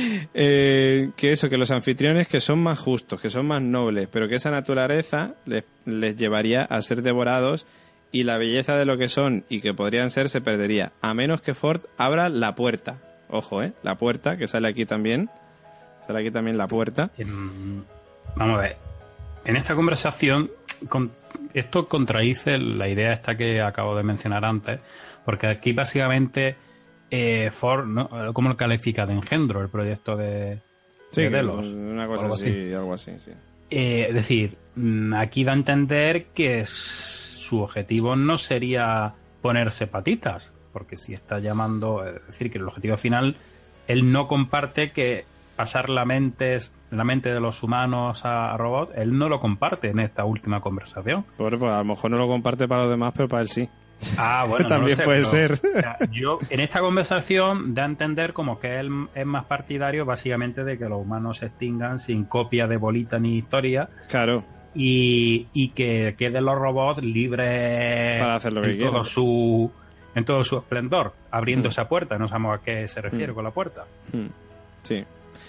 eh, que eso, que los anfitriones que son más justos, que son más nobles, pero que esa naturaleza les, les llevaría a ser devorados y la belleza de lo que son y que podrían ser se perdería, a menos que Ford abra la puerta. Ojo, eh, la puerta, que sale aquí también sale aquí también la puerta. Vamos a ver, en esta conversación con, esto contradice la idea esta que acabo de mencionar antes, porque aquí básicamente eh, Ford, ¿no? ¿Cómo lo califica? De engendro el proyecto de, sí, de Delos. Una cosa algo así, así, algo así, sí. Eh, es decir, aquí da a entender que su objetivo no sería ponerse patitas, porque si está llamando, es decir, que el objetivo final, él no comparte que pasar la mente, la mente de los humanos a, a robots, él no lo comparte en esta última conversación. Bueno, pues a lo mejor no lo comparte para los demás, pero para él sí. Ah, bueno, también no lo sé, puede pero, ser. O sea, yo en esta conversación da a entender como que él es más partidario básicamente de que los humanos se extingan sin copia de bolita ni historia. Claro. Y, y que queden los robots libres para hacer lo que en quieran. todo su en todo su esplendor, abriendo Mm. esa puerta. No sabemos a qué se refiere Mm. con la puerta. Mm. Sí.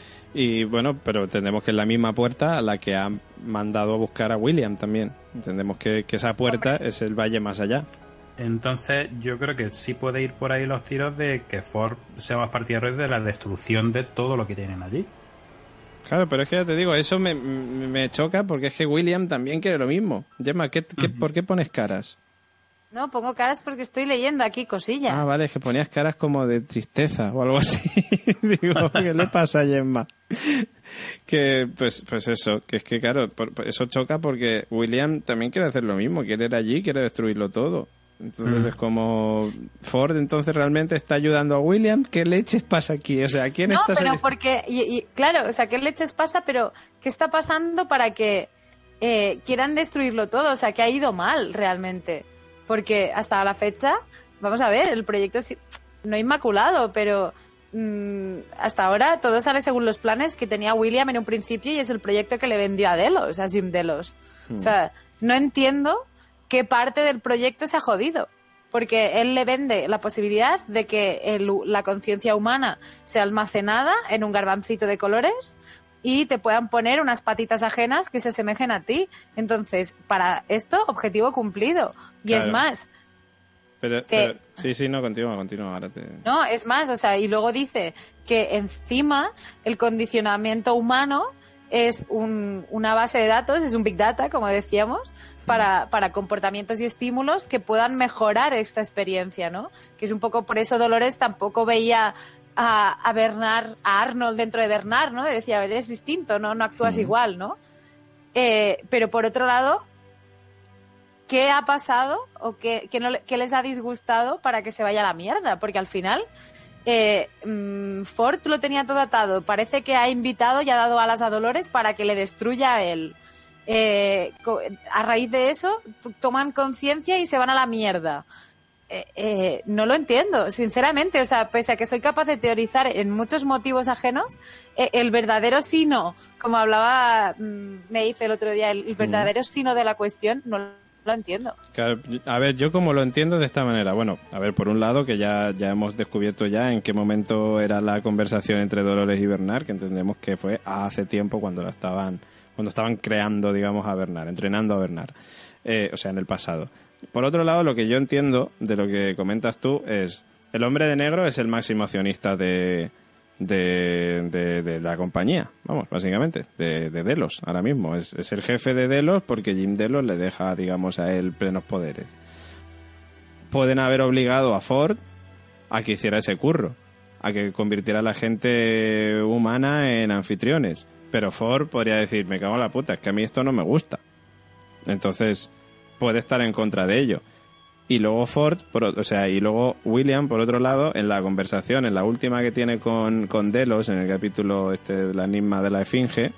Y bueno, pero entendemos que es la misma puerta a la que ha mandado a buscar a William también. Entendemos que, que esa puerta es el valle más allá. Entonces yo creo que sí puede ir por ahí los tiros de que Ford sea más partidario de la destrucción de todo lo que tienen allí. Claro, pero es que ya te digo, eso me, me choca porque es que William también quiere lo mismo. Gemma, ¿qué, qué, uh-huh. ¿por qué pones caras? No, pongo caras porque estoy leyendo aquí cosillas. Ah, vale, es que ponías caras como de tristeza o algo así. Digo, ¿qué le pasa a Gemma? Que, pues, pues eso, que es que claro, por, por eso choca porque William también quiere hacer lo mismo, quiere ir allí, quiere destruirlo todo. Entonces mm. es como Ford entonces realmente está ayudando a William. ¿Qué leches pasa aquí? O sea, ¿quién no, está pero saliendo? porque y, y, claro, o sea, ¿qué leches pasa? Pero ¿qué está pasando para que eh, quieran destruirlo todo? O sea, que ha ido mal realmente, porque hasta la fecha, vamos a ver, el proyecto es no inmaculado, pero mmm, hasta ahora todo sale según los planes que tenía William en un principio y es el proyecto que le vendió a Delos, a Jim Delos. Mm. O sea, no entiendo qué parte del proyecto se ha jodido, porque él le vende la posibilidad de que el, la conciencia humana sea almacenada en un garbancito de colores y te puedan poner unas patitas ajenas que se asemejen a ti. Entonces, para esto, objetivo cumplido. Y claro. Es más... Pero, que, pero sí, sí, no, continúa, continúa. Ahora te... No, es más, o sea, y luego dice que encima el condicionamiento humano es un, una base de datos, es un big data, como decíamos, para, para comportamientos y estímulos que puedan mejorar esta experiencia, ¿no? Que es un poco por eso Dolores tampoco veía a, a Bernard, a Arnold dentro de Bernard, ¿no? Decía, eres distinto, no, no actúas uh-huh. igual, ¿no? Eh, pero por otro lado, ¿qué ha pasado o qué, qué, no, qué les ha disgustado para que se vaya a la mierda? Porque al final... Eh, Ford lo tenía todo atado. Parece que ha invitado y ha dado alas a Dolores para que le destruya a él. Eh, a raíz de eso, toman conciencia y se van a la mierda. eh, eh, no lo entiendo, sinceramente. O sea, pese a que soy capaz de teorizar en muchos motivos ajenos, eh, el verdadero sino, como hablaba mmm, Maeve el otro día, el, el verdadero sino de la cuestión, no lo entiendo. Claro, a ver, yo como lo entiendo de esta manera. Bueno, a ver, por un lado, que ya, ya hemos descubierto ya en qué momento era la conversación entre Dolores y Bernard, que entendemos que fue hace tiempo cuando la estaban, cuando estaban creando, digamos, a Bernard, entrenando a Bernard. Eh, o sea, en el pasado. Por otro lado, lo que yo entiendo de lo que comentas tú es, el hombre de negro es el máximo accionista de, de, de, de la compañía, vamos, básicamente, de, de Delos, ahora mismo. Es, es el jefe de Delos porque Jim Delos le deja, digamos, a él plenos poderes. Pueden haber obligado a Ford a que hiciera ese curro, a que convirtiera a la gente humana en anfitriones, pero Ford podría decir, me cago en la puta, es que a mí esto no me gusta. Entonces puede estar en contra de ello. Y luego Ford, por, o sea, y luego William, por otro lado, en la conversación, en la última que tiene con, con Delos, en el capítulo este del enigma de la Esfinge,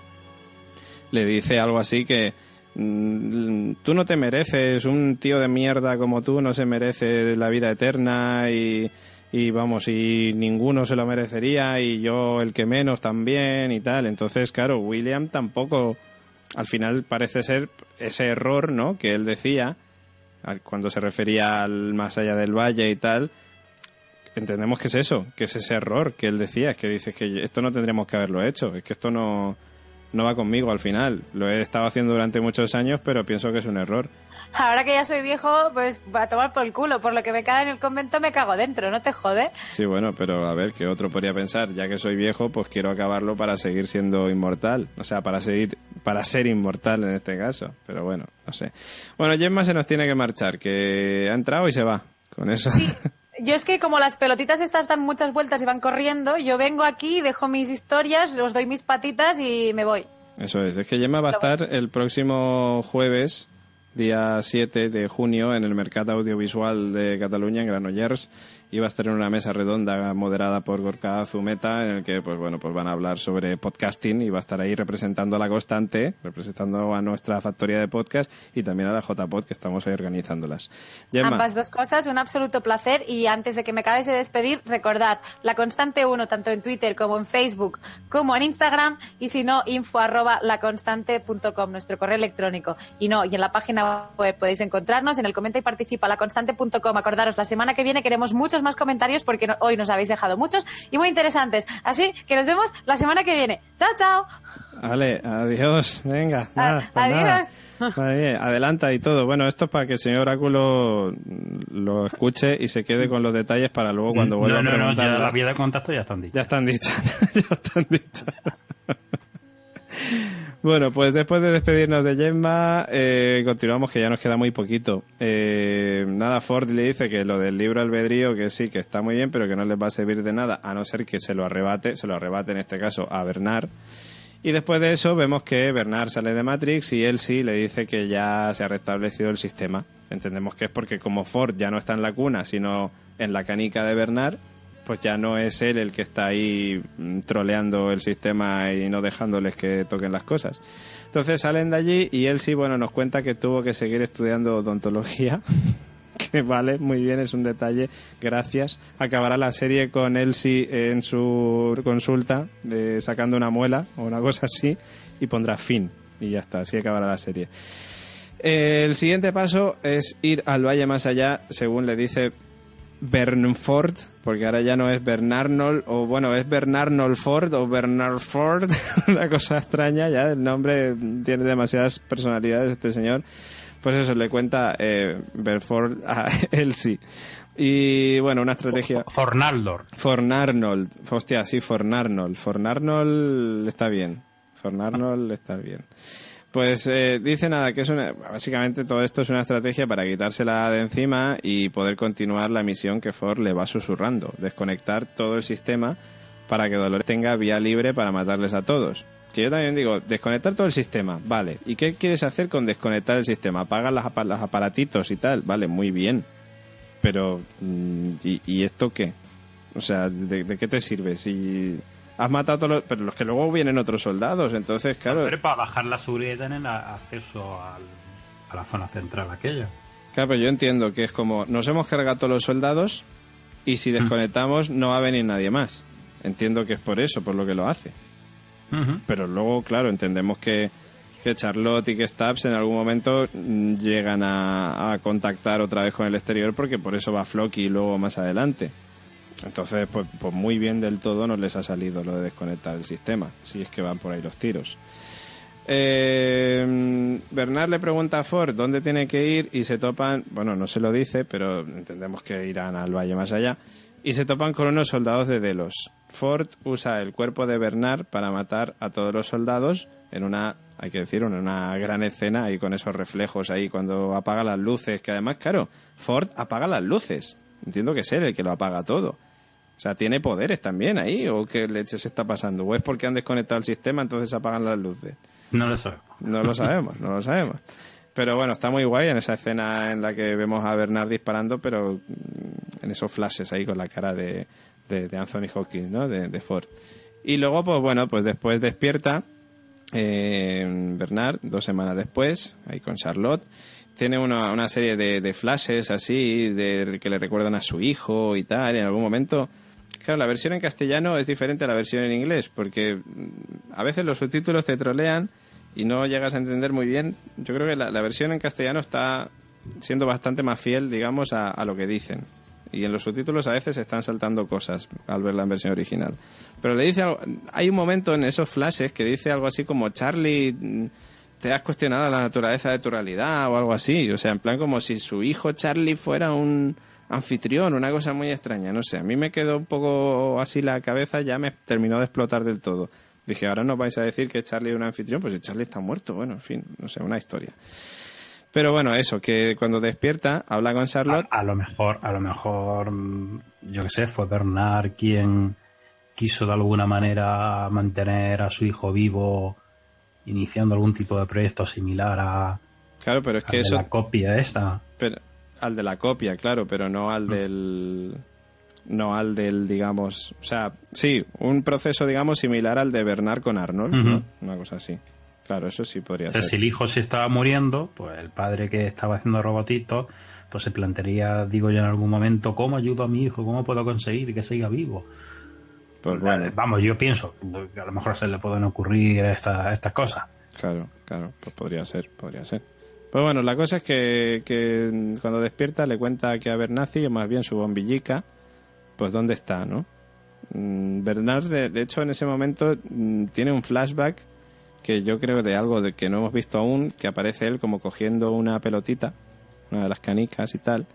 le dice algo así que mmm, tú no te mereces, un tío de mierda como tú no se merece la vida eterna y, y vamos, y ninguno se lo merecería y yo el que menos también y tal. Entonces, claro, William tampoco... Al final parece ser ese error, ¿no?, que él decía cuando se refería al más allá del valle y tal. Entendemos que es eso, que es ese error que él decía, es que dices que esto no tendríamos que haberlo hecho, es que esto no, no va conmigo al final. Lo he estado haciendo durante muchos años, pero pienso que es un error. Ahora que ya soy viejo, pues va a tomar por el culo. Por lo que me cae en el convento me cago dentro, ¿no te jode? Sí, bueno, pero a ver, ¿qué otro podría pensar? Ya que soy viejo, pues quiero acabarlo para seguir siendo inmortal. O sea, para seguir, para ser inmortal en este caso. Pero bueno, no sé. Bueno, Gemma se nos tiene que marchar, que ha entrado y se va. Con eso... Sí. Yo es que como las pelotitas estas dan muchas vueltas y van corriendo, yo vengo aquí, dejo mis historias, os doy mis patitas y me voy. Eso es, es que Gemma va a estar el próximo jueves, día siete de junio, en el Mercat Audiovisual de Cataluña, en Granollers, y va a estar en una mesa redonda moderada por Gorka Zumeta, en el que pues bueno, pues van a hablar sobre podcasting y va a estar ahí representando a La Constante, representando a nuestra factoría de podcast y también a la J-Pod, que estamos ahí organizándolas. Gemma. Ambas dos cosas, un absoluto placer, y antes de que me acabes de despedir, recordad, La Constante uno, tanto en Twitter como en Facebook, como en Instagram, y si no, info arroba laconstante punto com, nuestro correo electrónico. Y no, y en la página web podéis encontrarnos, en el comenta y participa, laconstante punto com. Acordaros, la semana que viene queremos muchos más comentarios porque no, hoy nos habéis dejado muchos y muy interesantes. Así que nos vemos la semana que viene. ¡Chao, chao! Vale, adiós. Venga, nada, pues adiós. Nada. Vale, bien, adelanta y todo. Bueno, esto es para que el señor Oráculo lo escuche y se quede con los detalles para luego cuando vuelva no, no, a preguntar. No, ya la vía de contacto ya están dichas. Ya están dichas. ya están dichas. Bueno, pues después de despedirnos de Gemma, eh, continuamos, que ya nos queda muy poquito. Eh, nada, Ford le dice que lo del libro albedrío, que sí, que está muy bien, pero que no les va a servir de nada, a no ser que se lo arrebate, se lo arrebate en este caso a Bernard. Y después de eso vemos que Bernard sale de Matrix y él sí le dice que ya se ha restablecido el sistema. Entendemos que es porque como Ford ya no está en la cuna, sino en la canica de Bernard, pues ya no es él el que está ahí troleando el sistema y no dejándoles que toquen las cosas. Entonces salen de allí y él sí, bueno, nos cuenta que tuvo que seguir estudiando odontología, que vale, muy bien, es un detalle, gracias. Acabará la serie con él sí en su consulta, de, sacando una muela o una cosa así, y pondrá fin, y ya está, así acabará la serie. El siguiente paso es ir al Valle Más Allá, según le dice Bernford, porque ahora ya no es Bernarnold, o bueno, es Bernarnold Ford o Bernard Ford, una cosa extraña, ya el nombre tiene demasiadas personalidades este señor. Pues eso, le cuenta eh, Belfort a Elsie. Y bueno, una estrategia... Fornarnold. Fornarnold. Hostia, sí, Fornarnold. Fornarnold está bien. Fornarnold está bien. Pues eh, dice nada, que es una... Básicamente todo esto es una estrategia para quitársela de encima y poder continuar la misión que Ford le va susurrando. Desconectar todo el sistema para que Dolores tenga vía libre para matarles a todos. Que yo también digo, desconectar todo el sistema, vale. ¿Y qué quieres hacer con desconectar el sistema? Apagar los, ap- los aparatitos y tal, vale, muy bien. Pero, ¿y, y esto qué? O sea, ¿de, de qué te sirve? Si has matado a todos los... Pero los que luego vienen otros soldados, entonces, claro... Pero para bajar la seguridad y tener acceso al, a la zona central aquella. Claro, pero yo entiendo que es como, nos hemos cargado todos los soldados y si desconectamos no va a venir nadie más. Entiendo que es por eso, por lo que lo hace. Uh-huh. Pero luego, claro, entendemos que, que Charlotte y que Stubbs en algún momento llegan a, a contactar otra vez con el exterior, porque por eso va Floki luego más adelante. Entonces, pues, pues muy bien del todo no les ha salido lo de desconectar el sistema, si es que van por ahí los tiros. Eh, Bernard le pregunta a Ford dónde tiene que ir y se topan, bueno, no se lo dice, pero entendemos que irán al valle más allá, y se topan con unos soldados de Delos. Ford usa el cuerpo de Bernard para matar a todos los soldados en una, hay que decir, en una gran escena ahí con esos reflejos ahí cuando apaga las luces, que además, claro, Ford apaga las luces. Entiendo que es él el que lo apaga todo. O sea, ¿tiene poderes también ahí? ¿O qué leche se está pasando? ¿O es porque han desconectado el sistema entonces apagan las luces? No lo sabemos. No lo sabemos, no lo sabemos. Pero bueno, está muy guay en esa escena en la que vemos a Bernard disparando, pero en esos flashes ahí con la cara de, de, de Anthony Hopkins, ¿no? De, de Ford. Y luego, pues bueno, pues después despierta eh, Bernard, dos semanas después, ahí con Charlotte. Tiene una, una serie de, de flashes así, de que le recuerdan a su hijo y tal, en algún momento. Claro, la versión en castellano es diferente a la versión en inglés, porque a veces los subtítulos te trolean y no llegas a entender muy bien. Yo creo que la, la versión en castellano está siendo bastante más fiel, digamos, a, a lo que dicen. Y en los subtítulos a veces se están saltando cosas al verla en versión original. Pero le dice algo, hay un momento en esos flashes que dice algo así como: Charlie, te has cuestionado la naturaleza de tu realidad, o algo así. O sea, en plan como si su hijo Charlie fuera un anfitrión, una cosa muy extraña. No sé, a mí me quedó un poco así la cabeza, ya me terminó de explotar del todo. Dije, ahora nos vais a decir que Charlie es un anfitrión, pues si Charlie está muerto. Bueno, en fin, no sé, una historia. Pero bueno, eso, que cuando despierta, habla con Charlotte. A, a lo mejor, a lo mejor, yo qué sé, fue Bernard quien quiso de alguna manera mantener a su hijo vivo, iniciando algún tipo de proyecto similar a, claro, pero es que al eso, de la copia esta. Pero, al de la copia, claro, pero no al del... No al del, digamos... O sea, sí, un proceso, digamos, similar al de Bernard con Arnold, uh-huh. ¿no? Una cosa así. Claro, eso sí podría o sea, ser. Si el hijo se estaba muriendo, pues el padre que estaba haciendo robotitos, pues se plantearía, digo yo en algún momento, ¿cómo ayudo a mi hijo? ¿Cómo puedo conseguir que siga vivo? Pues bueno. Vamos, yo pienso que a lo mejor se le pueden ocurrir esta, estas cosas. Claro, claro, pues podría ser, podría ser. Pues bueno, la cosa es que, que cuando despierta le cuenta que a Bernazzi, o más bien su bombillica, pues dónde está, ¿no? Bernard, de, de hecho, en ese momento tiene un flashback que yo creo de algo de que no hemos visto aún, que aparece él como cogiendo una pelotita, una de las canicas y tal.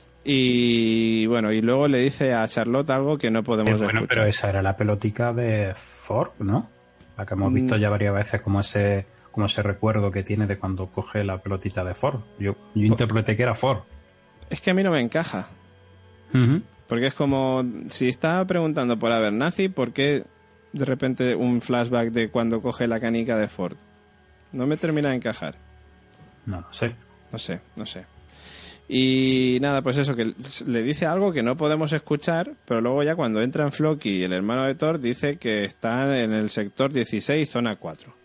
Y bueno, y luego le dice a Charlotte algo que no podemos eh, bueno, escuchar. Pero esa era la pelotica de Ford, ¿no? La que hemos visto mm. ya varias veces, como ese como ese recuerdo que tiene de cuando coge la pelotita de Ford. Yo, yo interpreté que era Ford. Es que a mí no me encaja. Uh-huh. Porque es como, si estaba preguntando por Abernathy, ¿por qué de repente un flashback de cuando coge la canica de Ford? No me termina de encajar. No, no sé. No sé, no sé. Y nada, pues eso, que le dice algo que no podemos escuchar, pero luego ya cuando entra en Floki, el hermano de Thor, dice que está en el sector dieciséis, zona cuatro.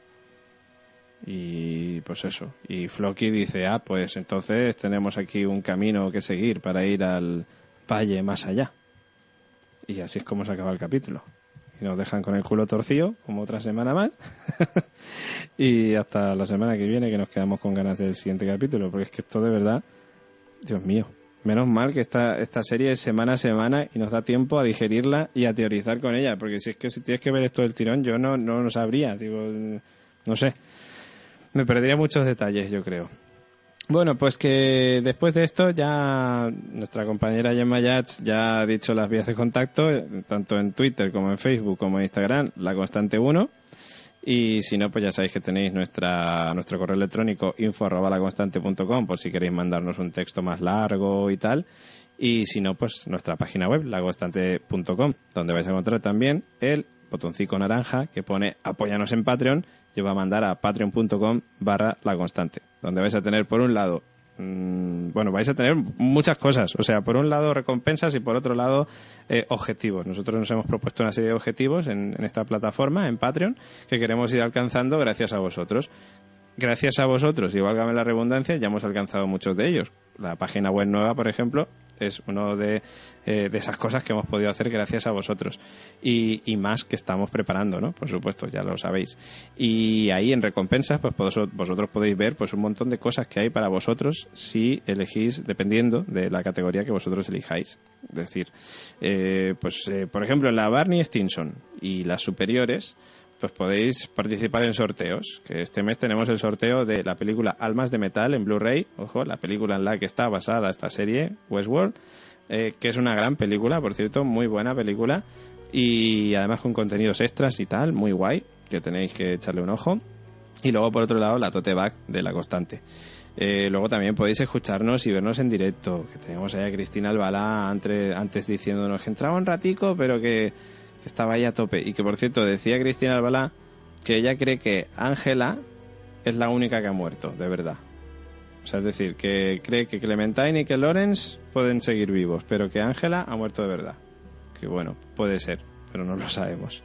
Y pues eso. Y Floki dice, ah, pues entonces tenemos aquí un camino que seguir para ir al valle más allá. Y así es como se acaba el capítulo. Y nos dejan con el culo torcido, como otra semana más. Y hasta la semana que viene, que nos quedamos con ganas del siguiente capítulo, porque es que esto de verdad, Dios mío, menos mal que esta, esta serie es semana a semana y nos da tiempo a digerirla y a teorizar con ella, porque si es que si tienes que ver esto del tirón, yo no, no lo sabría, digo, no sé, me perdería muchos detalles, yo creo. Bueno, pues que después de esto ya nuestra compañera Gemma Yats ya ha dicho las vías de contacto, tanto en Twitter como en Facebook como en Instagram, La Constante uno. Y si no, pues ya sabéis que tenéis nuestra nuestro correo electrónico info arroba laconstante punto com por si queréis mandarnos un texto más largo y tal. Y si no, pues nuestra página web, laconstante punto com, donde vais a encontrar también el botoncito naranja que pone apóyanos en Patreon y os va a mandar a patreon punto com barra laconstante, donde vais a tener por un lado mmm, bueno, vais a tener muchas cosas, o sea, por un lado recompensas y por otro lado eh, objetivos. Nosotros nos hemos propuesto una serie de objetivos en, en esta plataforma, en Patreon, que queremos ir alcanzando gracias a vosotros. gracias a vosotros, y válgame la redundancia, ya hemos alcanzado muchos de ellos. La página web nueva, por ejemplo, es uno de, eh, de esas cosas que hemos podido hacer gracias a vosotros. Y, y más que estamos preparando, ¿no? Por supuesto, ya lo sabéis. Y ahí en recompensas, pues vosotros podéis ver pues un montón de cosas que hay para vosotros si elegís, dependiendo de la categoría que vosotros elijáis. Es decir, eh, pues eh, por ejemplo, en la Barney Stinson y las superiores, pues podéis participar en sorteos. Que este mes tenemos el sorteo de la película Almas de Metal en Blu-ray, ojo, la película en la que está basada esta serie, Westworld, eh, que es una gran película, por cierto, muy buena película, y además con contenidos extras y tal, muy guay, que tenéis que echarle un ojo. Y luego, por otro lado, la tote bag de La Constante. Eh, luego también podéis escucharnos y vernos en directo, que tenemos ahí a Cristina Albalá antes, antes diciéndonos que entraba un ratico, pero que estaba ahí a tope. Y que, por cierto, decía Cristina Albalá que ella cree que Ángela es la única que ha muerto, de verdad. O sea, es decir, que cree que Clementine y que Lawrence pueden seguir vivos, pero que Ángela ha muerto de verdad. Que bueno, puede ser, pero no lo sabemos.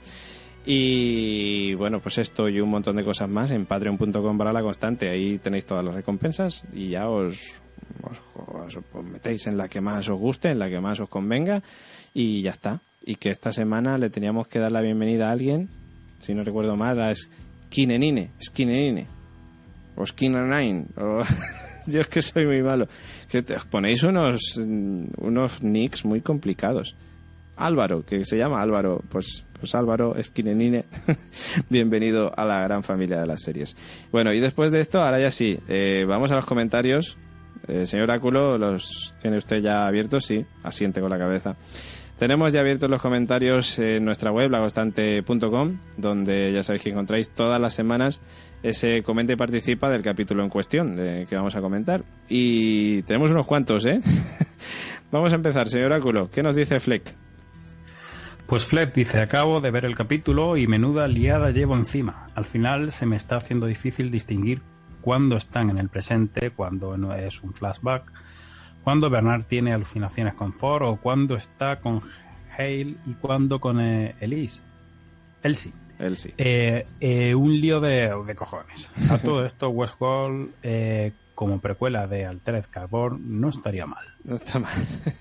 Y bueno, pues esto y un montón de cosas más en patreon punto com barra La Constante. Ahí tenéis todas las recompensas y ya os, os, os metéis en la que más os guste, en la que más os convenga, y ya está. Y que esta semana le teníamos que dar la bienvenida a alguien, si no recuerdo mal, a Skinenine, Skinenine, o Skinenine, o... yo es que soy muy malo, que os ponéis unos unos nicks muy complicados. Álvaro, que se llama Álvaro, pues, pues Álvaro Skinenine, bienvenido a la gran familia de las series. Bueno, y después de esto, ahora ya sí, eh, vamos a los comentarios. Eh, señor Oráculo, ¿los tiene usted ya abiertos? Sí, asiente con la cabeza. Tenemos ya abiertos los comentarios en nuestra web, la constante punto com, donde ya sabéis que encontráis todas las semanas ese comenta y participa del capítulo en cuestión de, que vamos a comentar. Y tenemos unos cuantos, ¿eh? Vamos a empezar, señor Oráculo. ¿Qué nos dice Fleck? Pues Fleck dice, acabo de ver el capítulo y menuda liada llevo encima. Al final se me está haciendo difícil distinguir cuándo están en el presente, cuándo no es un flashback, cuando Bernard tiene alucinaciones con Ford, o cuando está con Hale y cuando con eh, Elise. Elsie. Elsie. Eh, eh, un lío de, de cojones. A todo esto, Westworld, eh, como precuela de Altered Carbon, no estaría mal. No está mal.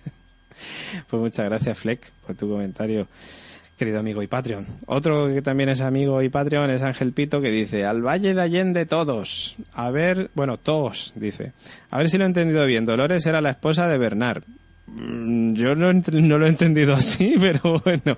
Pues muchas gracias, Fleck, por tu comentario, querido amigo y Patreon. Otro que también es amigo y Patreon es Ángel Pito, que dice, al Valle de Allende todos. A ver, bueno, todos, dice. A ver si lo he entendido bien. Dolores era la esposa de Bernard. Mm, yo no, no lo he entendido así, pero bueno.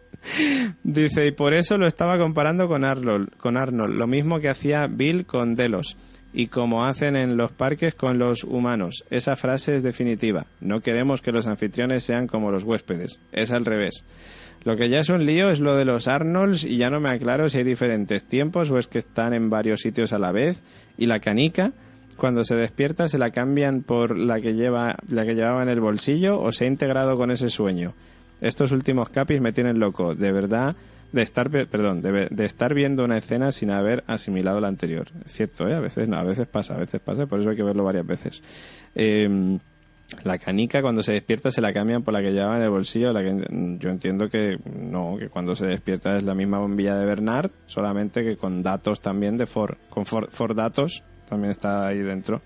Dice, y por eso lo estaba comparando con Arnold, con Arnold. Lo mismo que hacía Bill con Delos. Y como hacen en los parques con los humanos. Esa frase es definitiva. No queremos que los anfitriones sean como los huéspedes. Es al revés. Lo que ya es un lío es lo de los Arnolds, y ya no me aclaro si hay diferentes tiempos o es que están en varios sitios a la vez. Y la canica, cuando se despierta, se la cambian por la que lleva, la que llevaba en el bolsillo, o se ha integrado con ese sueño. Estos últimos capis me tienen loco, de verdad, de estar, perdón, de, de estar viendo una escena sin haber asimilado la anterior. Es cierto, ¿eh? A veces no, a veces pasa, a veces pasa, por eso hay que verlo varias veces. Eh, la canica, cuando se despierta, se la cambian por la que llevaba en el bolsillo. La que yo entiendo que no, que cuando se despierta es la misma bombilla de Bernard, solamente que con datos también de Ford, con Ford, Ford datos también está ahí dentro.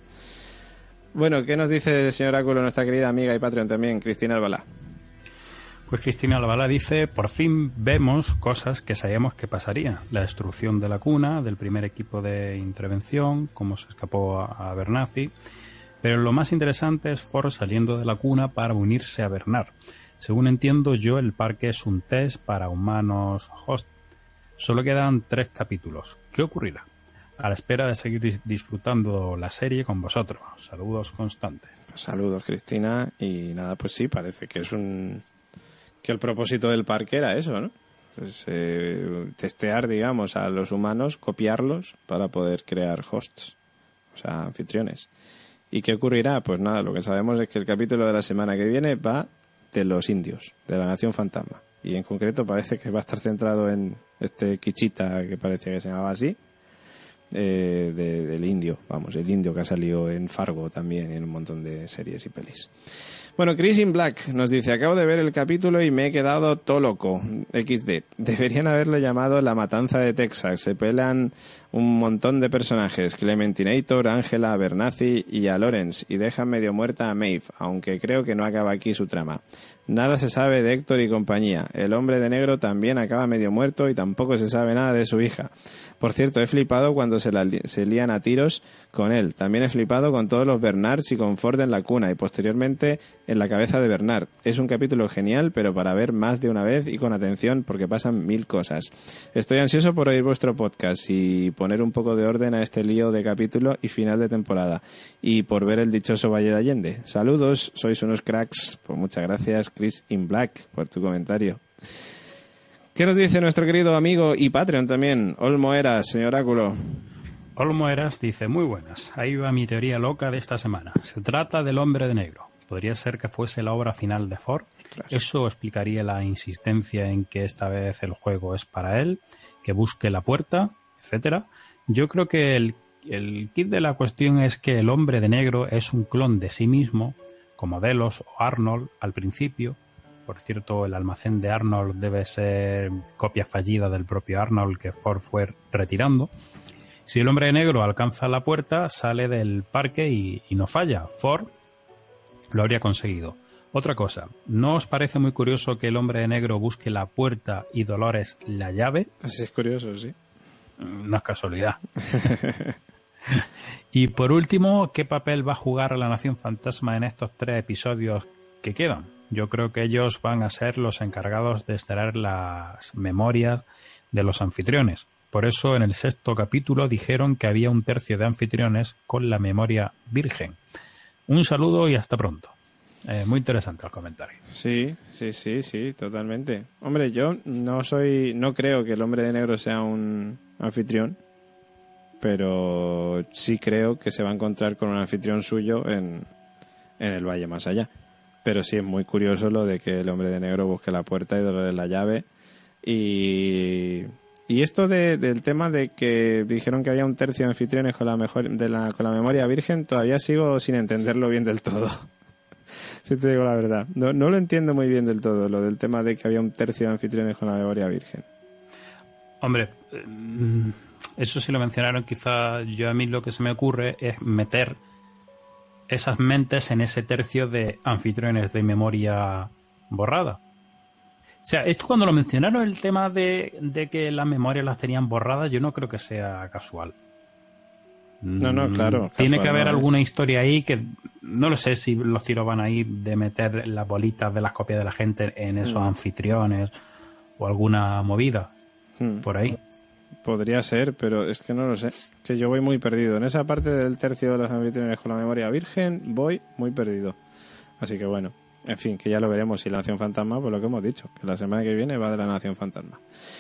Bueno, ¿qué nos dice el señor Oráculo, nuestra querida amiga y Patreon también, Cristina Albalá? Pues Cristina Albalá dice, por fin vemos cosas que sabíamos que pasaría. La destrucción de la cuna, del primer equipo de intervención, cómo se escapó a, a Bernathy. Pero lo más interesante es Ford saliendo de la cuna para unirse a Bernard. Según entiendo yo, el parque es un test para humanos host. Solo quedan tres capítulos. ¿Qué ocurrirá? A la espera de seguir disfrutando la serie con vosotros. Saludos constantes. Saludos, Cristina. Y nada, pues sí, parece que es un... que el propósito del parque era eso, ¿no? Pues, eh, testear, digamos, a los humanos, copiarlos para poder crear hosts, o sea, anfitriones. ¿Y qué ocurrirá? Pues nada, lo que sabemos es que el capítulo de la semana que viene va de los indios, de la Nación Fantasma. Y en concreto parece que va a estar centrado en este Quichita, que parecía que se llamaba así, eh, de, del indio, vamos, el indio que ha salido en Fargo también, y en un montón de series y pelis. Bueno, Chris in Black nos dice, acabo de ver el capítulo y me he quedado todo loco. equis de. Deberían haberlo llamado La Matanza de Texas. Se pelan un montón de personajes, Clementinator, Ángela, Abernathy y a Lawrence, y dejan medio muerta a Maeve, aunque creo que no acaba aquí su trama. Nada se sabe de Héctor y compañía. El hombre de negro también acaba medio muerto y tampoco se sabe nada de su hija. Por cierto, he flipado cuando se, la, se lían a tiros con él. También he flipado con todos los Bernards y con Ford en la cuna y posteriormente en la cabeza de Bernard. Es un capítulo genial, pero para ver más de una vez y con atención porque pasan mil cosas. Estoy ansioso por oír vuestro podcast y poner un poco de orden a este lío de capítulo y final de temporada y por ver el dichoso Valle de Allende. Saludos, sois unos cracks. Pues muchas gracias, Chris in Black, por tu comentario. ¿Qué nos dice nuestro querido amigo y Patreon también, Olmo Eras, señor Oráculo? Olmo Eras dice, muy buenas, ahí va mi teoría loca de esta semana. Se trata del hombre de negro. Podría ser que fuese la obra final de Ford. Claro. Eso explicaría la insistencia en que esta vez el juego es para él, que busque la puerta, etcétera. Yo creo que el, el kit de la cuestión es que el hombre de negro es un clon de sí mismo, como Delos o Arnold al principio. Por cierto, el almacén de Arnold debe ser copia fallida del propio Arnold que Ford fue retirando. Si el hombre de negro alcanza la puerta, sale del parque y, y no falla. Ford lo habría conseguido. Otra cosa, ¿no os parece muy curioso que el hombre de negro busque la puerta y Dolores la llave? Así es curioso, sí. No es casualidad. Y por último, ¿qué papel va a jugar la Nación Fantasma en estos tres episodios que quedan? Yo creo que ellos van a ser los encargados de extraer las memorias de los anfitriones. Por eso en el sexto capítulo dijeron que había un tercio de anfitriones con la memoria virgen. Un saludo y hasta pronto. Eh, muy interesante el comentario. Sí, sí, sí, sí, totalmente. Hombre, yo no soy, no creo que el hombre de negro sea un anfitrión, pero sí creo que se va a encontrar con un anfitrión suyo en, en el Valle Más Allá. Pero sí es muy curioso lo de que el hombre de negro busque la puerta y darle la llave. Y, y esto de, del tema de que dijeron que había un tercio de anfitriones con la, mejor, de la, con la memoria virgen, todavía sigo sin entenderlo bien del todo. Si te digo la verdad. No, no lo entiendo muy bien del todo, lo del tema de que había un tercio de anfitriones con la memoria virgen. Hombre, eso sí lo mencionaron. Quizá yo a mí lo que se me ocurre es meter esas mentes en ese tercio de anfitriones de memoria borrada. O sea, esto cuando lo mencionaron, el tema de, de que las memorias las tenían borradas, yo no creo que sea casual. No, no, claro. Tiene que haber no alguna es. historia ahí que no lo sé si los tiros van ahí de meter las bolitas de las copias de la gente en esos hmm. anfitriones o alguna movida hmm. por ahí. Podría ser, pero es que no lo sé. Que yo voy muy perdido. En esa parte del tercio de los anfitriones con la memoria virgen, voy muy perdido. Así que bueno, en fin, que ya lo veremos. Y la Nación Fantasma, pues lo que hemos dicho, que la semana que viene va de la Nación Fantasma.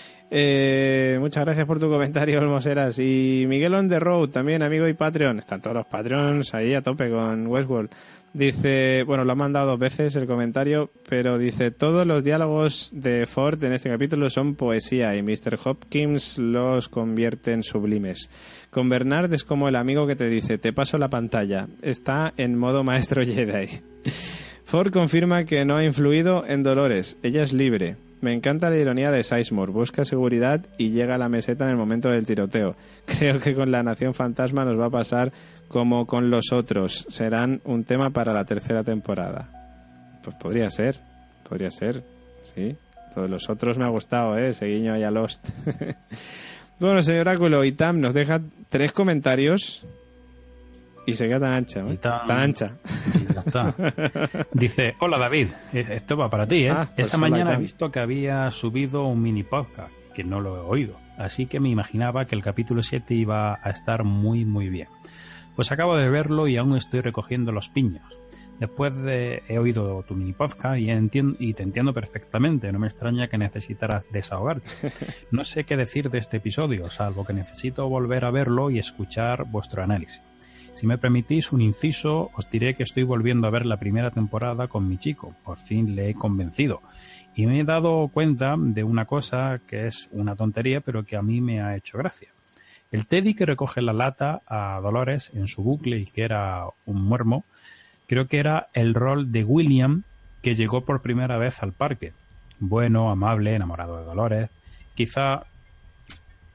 Eh, muchas gracias por tu comentario, Olmoseras. Y Miguel on the road, también amigo y Patreon. Están todos los Patreons ahí a tope con Westworld. Dice, bueno, lo ha mandado dos veces el comentario, pero dice, todos los diálogos de Ford en este capítulo son poesía y mister Hopkins los convierte en sublimes. Con Bernard es como el amigo que te dice, te paso la pantalla, está en modo maestro Jedi. Ford confirma que no ha influido en Dolores, ella es libre. Me encanta la ironía de Sizemore, busca seguridad y llega a la meseta en el momento del tiroteo. Creo que con la Nación Fantasma nos va a pasar como con los otros, serán un tema para la tercera temporada. Pues podría ser, podría ser, sí. Todos los otros me ha gustado, ¿eh? Ese guiño ahí a Lost. Bueno, señor Oráculo, Itam nos deja tres comentarios y se queda tan ancha, ¿eh? Itam, tan ancha. Ya está. Dice, hola David, esto va para ti, ¿eh? Ah, pues Esta hola, mañana Itam. he visto que había subido un mini podcast, que no lo he oído, así que me imaginaba que el capítulo siete iba a estar muy muy bien. Pues acabo de verlo y aún estoy recogiendo los piños. Después de he oído tu mini podcast y, entiendo, y te entiendo perfectamente. No me extraña que necesitaras desahogarte. No sé qué decir de este episodio, salvo que necesito volver a verlo y escuchar vuestro análisis. Si me permitís un inciso, os diré que estoy volviendo a ver la primera temporada con mi chico. Por fin le he convencido. Y me he dado cuenta de una cosa que es una tontería, pero que a mí me ha hecho gracia. El Teddy que recoge la lata a Dolores en su bucle y que era un muermo, creo que era el rol de William que llegó por primera vez al parque. Bueno, amable, enamorado de Dolores. Quizá...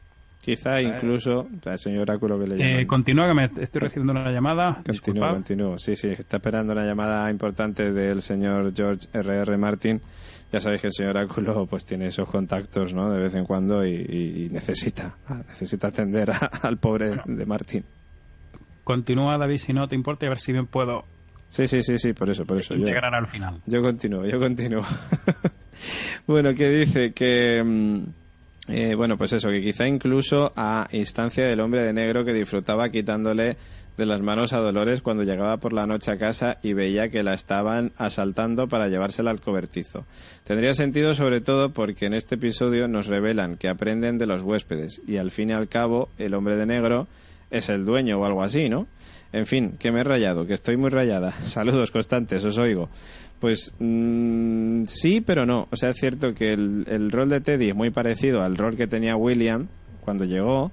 Quizá incluso el señor Oráculo que le llama. Eh, continúa, que me estoy recibiendo una llamada. Continúo, continúo. Sí, sí, está esperando una llamada importante del señor George R R. Martin. Ya sabéis que el señor Oráculo pues tiene esos contactos, ¿no? De vez en cuando y, y, y necesita necesita atender a, al pobre bueno, de Martin. Continúa, David, si no te importa, y a ver si bien puedo. Sí, sí, sí, sí, por eso, por eso. Integrar yo, al final. Yo continúo, yo continúo. Bueno, que dice que... Eh, bueno, pues eso, que quizá incluso a instancia del hombre de negro que disfrutaba quitándole de las manos a Dolores cuando llegaba por la noche a casa y veía que la estaban asaltando para llevársela al cobertizo. Tendría sentido sobre todo porque en este episodio nos revelan que aprenden de los huéspedes y al fin y al cabo el hombre de negro es el dueño o algo así, ¿no? En fin, que me he rayado, que estoy muy rayada. Saludos constantes, os oigo. Pues mmm, sí, pero no. O sea, es cierto que el, el rol de Teddy es muy parecido al rol que tenía William cuando llegó,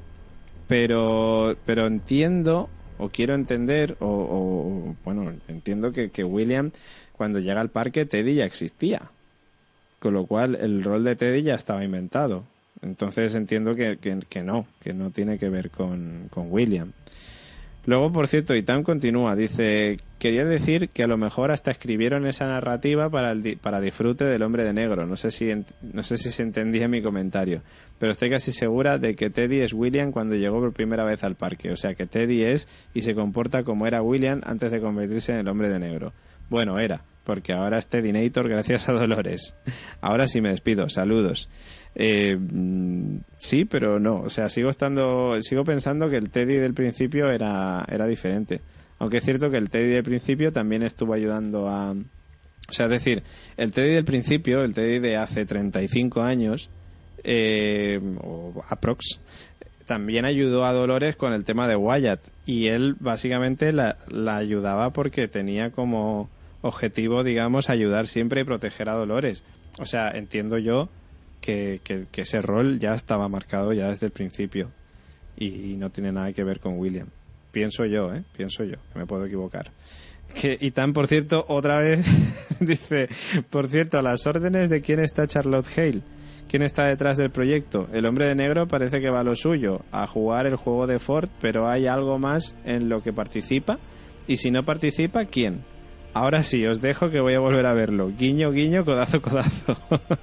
pero pero entiendo, o quiero entender, o, o bueno, entiendo que, que William, cuando llega al parque, Teddy ya existía. Con lo cual, el rol de Teddy ya estaba inventado. Entonces entiendo que, que, que no, que no tiene que ver con, con William. Luego, por cierto, Itán continúa, dice, quería decir que a lo mejor hasta escribieron esa narrativa para el di- para disfrute del hombre de negro. No sé si ent- no sé si se entendía mi comentario, pero estoy casi segura de que Teddy es William cuando llegó por primera vez al parque. O sea, que Teddy es y se comporta como era William antes de convertirse en el hombre de negro. Bueno, era, porque ahora es Teddynator gracias a Dolores. Ahora sí me despido, saludos. Eh, sí, pero no, o sea, sigo estando, sigo pensando que el Teddy del principio era, era diferente. Aunque es cierto que el Teddy del principio también estuvo ayudando a... O sea, es decir, el Teddy del principio, el Teddy de hace treinta y cinco años, eh, o aprox, también ayudó a Dolores con el tema de Wyatt. Y él básicamente la, la ayudaba porque tenía como objetivo, digamos, ayudar siempre y proteger a Dolores. O sea, entiendo yo que, que, que ese rol ya estaba marcado ya desde el principio y, y no tiene nada que ver con William. Pienso yo, ¿eh? Pienso yo, que me puedo equivocar. Que Itán, por cierto, otra vez dice, por cierto, a las órdenes de quién está Charlotte Hale, quién está detrás del proyecto. El hombre de negro parece que va a lo suyo, a jugar el juego de Ford, pero hay algo más en lo que participa, y si no participa, ¿quién? Ahora sí, os dejo que voy a volver a verlo. Guiño, guiño, codazo, codazo.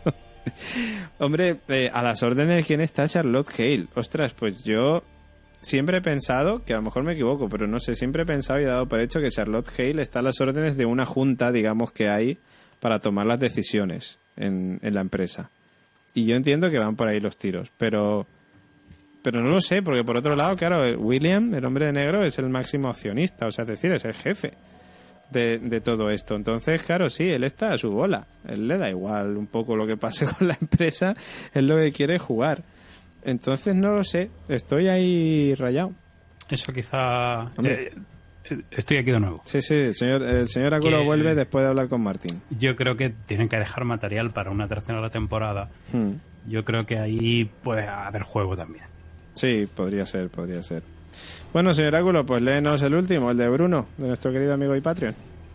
Hombre, eh, a las órdenes de quién está Charlotte Hale. Ostras, pues yo siempre he pensado, que a lo mejor me equivoco, pero no sé, siempre he pensado y he dado por hecho que Charlotte Hale está a las órdenes de una junta, digamos, que hay para tomar las decisiones en, en la empresa. Y yo entiendo que van por ahí los tiros, pero pero no lo sé, porque por otro lado, claro, William, el hombre de negro, es el máximo accionista, o sea, es decir, es el jefe de, de todo esto. Entonces, claro, sí, él está a su bola. Él le da igual un poco lo que pase con la empresa, él lo que quiere es jugar. Entonces, no lo sé, estoy ahí rayado. Eso quizá... Eh, estoy aquí de nuevo. Sí, sí, el señor, el señor Áculo vuelve después de hablar con Martín. Yo creo que tienen que dejar material para una tercera temporada. Hmm. Yo creo que ahí puede haber juego también. Sí, podría ser, podría ser. Bueno, señor Áculo, pues léenos el último, el de Bruno, de nuestro querido amigo y Patreon.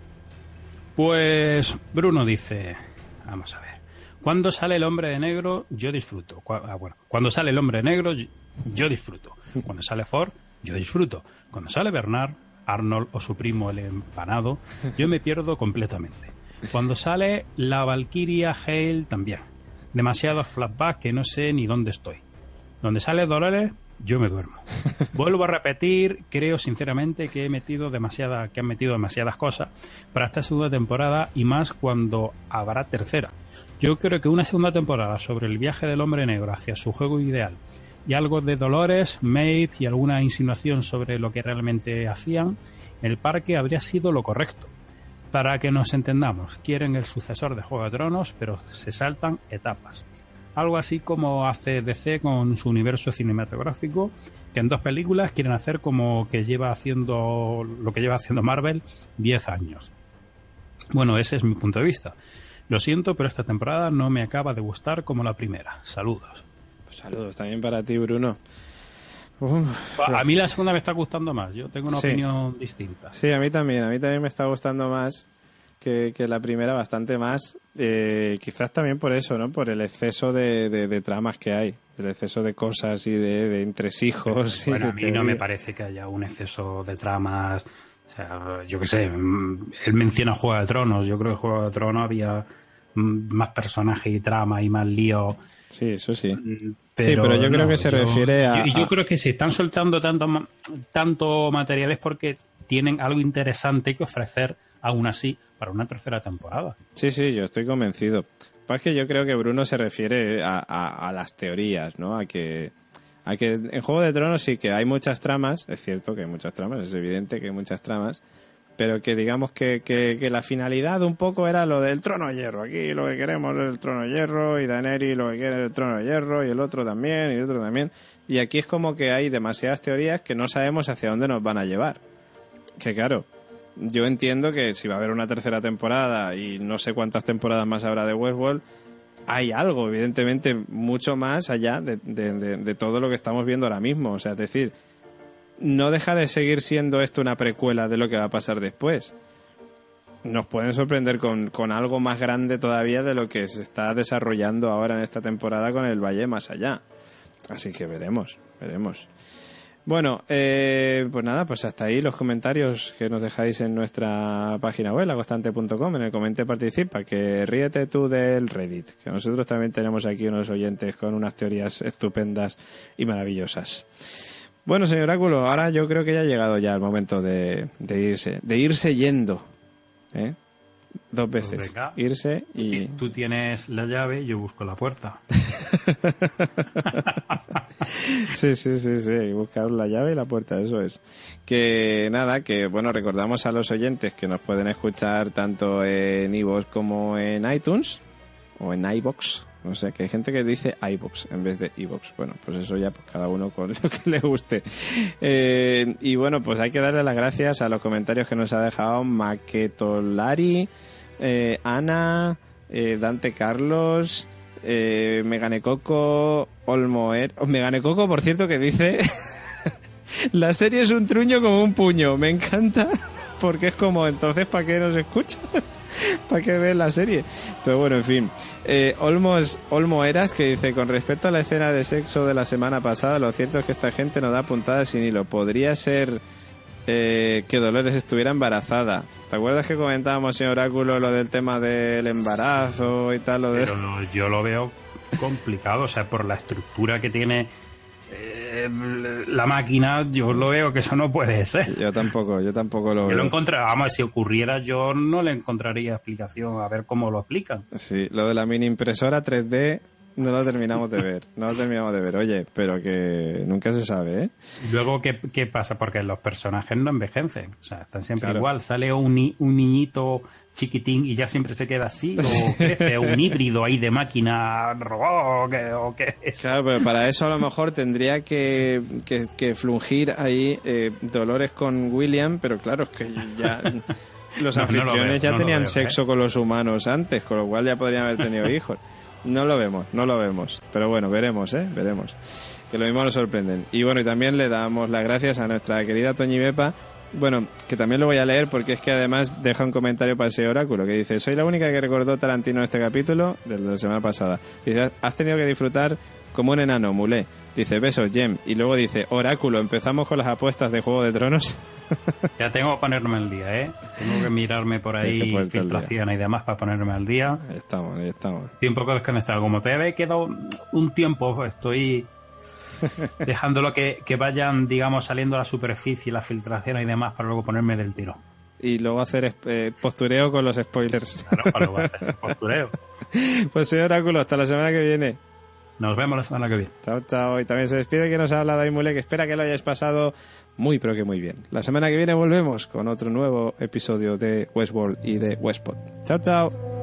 Pues Bruno dice... Vamos a ver. Cuando sale el hombre de negro, yo disfruto. Ah, bueno. Cuando sale el hombre de negro, yo disfruto. Cuando sale Ford, yo disfruto. Cuando sale Bernard, Arnold o su primo el empanado, yo me pierdo completamente. Cuando sale la Valkyria Hale, también. Demasiados flashbacks que no sé ni dónde estoy. Donde sale Dolores, yo me duermo. Vuelvo a repetir, creo sinceramente que he metido demasiada, que han metido demasiadas cosas para esta segunda temporada y más cuando habrá tercera. Yo creo que una segunda temporada sobre el viaje del hombre negro hacia su juego ideal y algo de Dolores, Maeve y alguna insinuación sobre lo que realmente hacían en el parque habría sido lo correcto. Para que nos entendamos, quieren el sucesor de Juego de Tronos, pero se saltan etapas. Algo así como hace D C con su universo cinematográfico, que en dos películas quieren hacer como que lleva haciendo lo que lleva haciendo Marvel diez años. Bueno, ese es mi punto de vista. Lo siento, pero esta temporada no me acaba de gustar como la primera. Saludos. Pues saludos también para ti, Bruno. Uf, a mí la segunda me está gustando más. Yo tengo una sí. opinión distinta. Sí, a mí también. A mí también me está gustando más que, que la primera, bastante más. Eh, quizás también por eso, ¿no? Por el exceso de, de, de tramas que hay. del exceso de cosas y de, de entresijos. Bueno, y a mí teoría. no me parece que haya un exceso de tramas. O sea, yo qué sé, él menciona Juego de Tronos. Yo creo que en Juego de Tronos había más personajes y trama y más lío. Sí, eso sí. Pero, sí, pero yo no, creo que se yo, refiere a... Y yo, yo a... creo que si están soltando tanto, tanto material es porque tienen algo interesante que ofrecer, aún así, para una tercera temporada. Sí, sí, yo estoy convencido. Pues que yo creo que Bruno se refiere a, a, a las teorías, ¿no? A que, a que en Juego de Tronos sí que hay muchas tramas, es cierto que hay muchas tramas, es evidente que hay muchas tramas, pero que digamos que, que, que la finalidad un poco era lo del trono de hierro. Aquí lo que queremos es el trono de hierro, y Daenerys lo que quiere es el trono de hierro, y el otro también, y el otro también. Y aquí es como que hay demasiadas teorías que no sabemos hacia dónde nos van a llevar. Que claro, yo entiendo que si va a haber una tercera temporada y no sé cuántas temporadas más habrá de Westworld, hay algo, evidentemente, mucho más allá de, de, de, de todo lo que estamos viendo ahora mismo. O sea, es decir, no deja de seguir siendo esto una precuela de lo que va a pasar después. Nos pueden sorprender con, con algo más grande todavía de lo que se está desarrollando ahora en esta temporada con el Valle Más Allá. Así que veremos, veremos. Bueno, eh, pues nada, pues hasta ahí los comentarios que nos dejáis en nuestra página web, la constante punto com, en el Comente Participa, que ríete tú del Reddit, que nosotros también tenemos aquí unos oyentes con unas teorías estupendas y maravillosas. Bueno, señor Oráculo, ahora yo creo que ya ha llegado ya el momento de, de irse, de irse yendo, ¿eh? Dos veces, pues venga, irse y... Tú tienes la llave, yo busco la puerta. Sí, sí, sí, sí, buscar la llave y la puerta, eso es. Que nada, que bueno, recordamos a los oyentes que nos pueden escuchar tanto en iVoox como en iTunes, o en iVoox. O sea, que hay gente que dice iVoox en vez de iVoox. Bueno, pues eso ya, pues cada uno con lo que le guste. Eh, y bueno, pues hay que darle las gracias a los comentarios que nos ha dejado Maquetolari, eh, Ana, eh, Dante Carlos, eh, Meganecoco, Olmoer... Oh, Meganecoco, por cierto, que dice... La serie es un truño como un puño. Me encanta porque es como, entonces, ¿para qué nos escuchan? ¿Para qué ver la serie? Pero bueno, en fin. Eh, Olmos, Olmo Eras, que dice: con respecto a la escena de sexo de la semana pasada, lo cierto es que esta gente no da puntadas sin hilo. Podría ser eh, que Dolores estuviera embarazada. ¿Te acuerdas que comentábamos, señor Oráculo, lo del tema del embarazo y tal? Lo de... Pero lo, yo lo veo complicado, o sea, por la estructura que tiene eh, la máquina, yo lo veo que eso no puede ser. Yo tampoco, yo tampoco lo yo veo. Lo encontré, vamos, si ocurriera yo no le encontraría explicación, a ver cómo lo explican. Sí, lo de la mini impresora tres D no lo terminamos de ver, no lo terminamos de ver, oye, pero que nunca se sabe, ¿eh? Luego, ¿qué, qué pasa? Porque los personajes no envejecen, o sea, están siempre Claro. igual, sale un, ni- un niñito chiquitín y ya siempre se queda así, o crece un híbrido ahí de máquina robot, o qué, o qué es. Claro, pero para eso a lo mejor tendría que, que, que flungir ahí eh, Dolores con William, pero claro, es que ya los No, no lo anfitriones veo, ya no lo tenían veo, sexo ¿eh? con los humanos antes, con lo cual ya podrían haber tenido hijos. No lo vemos, no lo vemos, pero bueno, veremos, ¿eh? Veremos. Que lo mismo nos sorprenden. Y bueno, y también le damos las gracias a nuestra querida Toñi Bepa, bueno, que también lo voy a leer porque es que además deja un comentario para ese oráculo que dice: soy la única que recordó Tarantino en este capítulo de la semana pasada. Dice: has tenido que disfrutar como un enano, mulé. Dice: besos, Jem. Y luego dice: oráculo, empezamos con las apuestas de Juego de Tronos. Ya tengo que ponerme al día, ¿eh? Tengo que mirarme por Tienes que ahí ponerte al día. filtraciones y demás para ponerme al día. Ahí estamos, ahí estamos. Estoy un poco desconectado. Como te había quedado un tiempo, estoy dejándolo que, que vayan, digamos, saliendo a la superficie, las filtraciones y demás para luego ponerme del tiro. Y luego hacer eh, postureo con los spoilers. Claro, para luego hacer el postureo. Pues señor oráculo, hasta la semana que viene. Nos vemos la semana que viene. Chao, chao. Y también se despide que nos ha hablado Daimule, que espera que lo hayáis pasado muy, pero que muy bien. La semana que viene volvemos con otro nuevo episodio de Westworld y de Westpod. Chao, chao.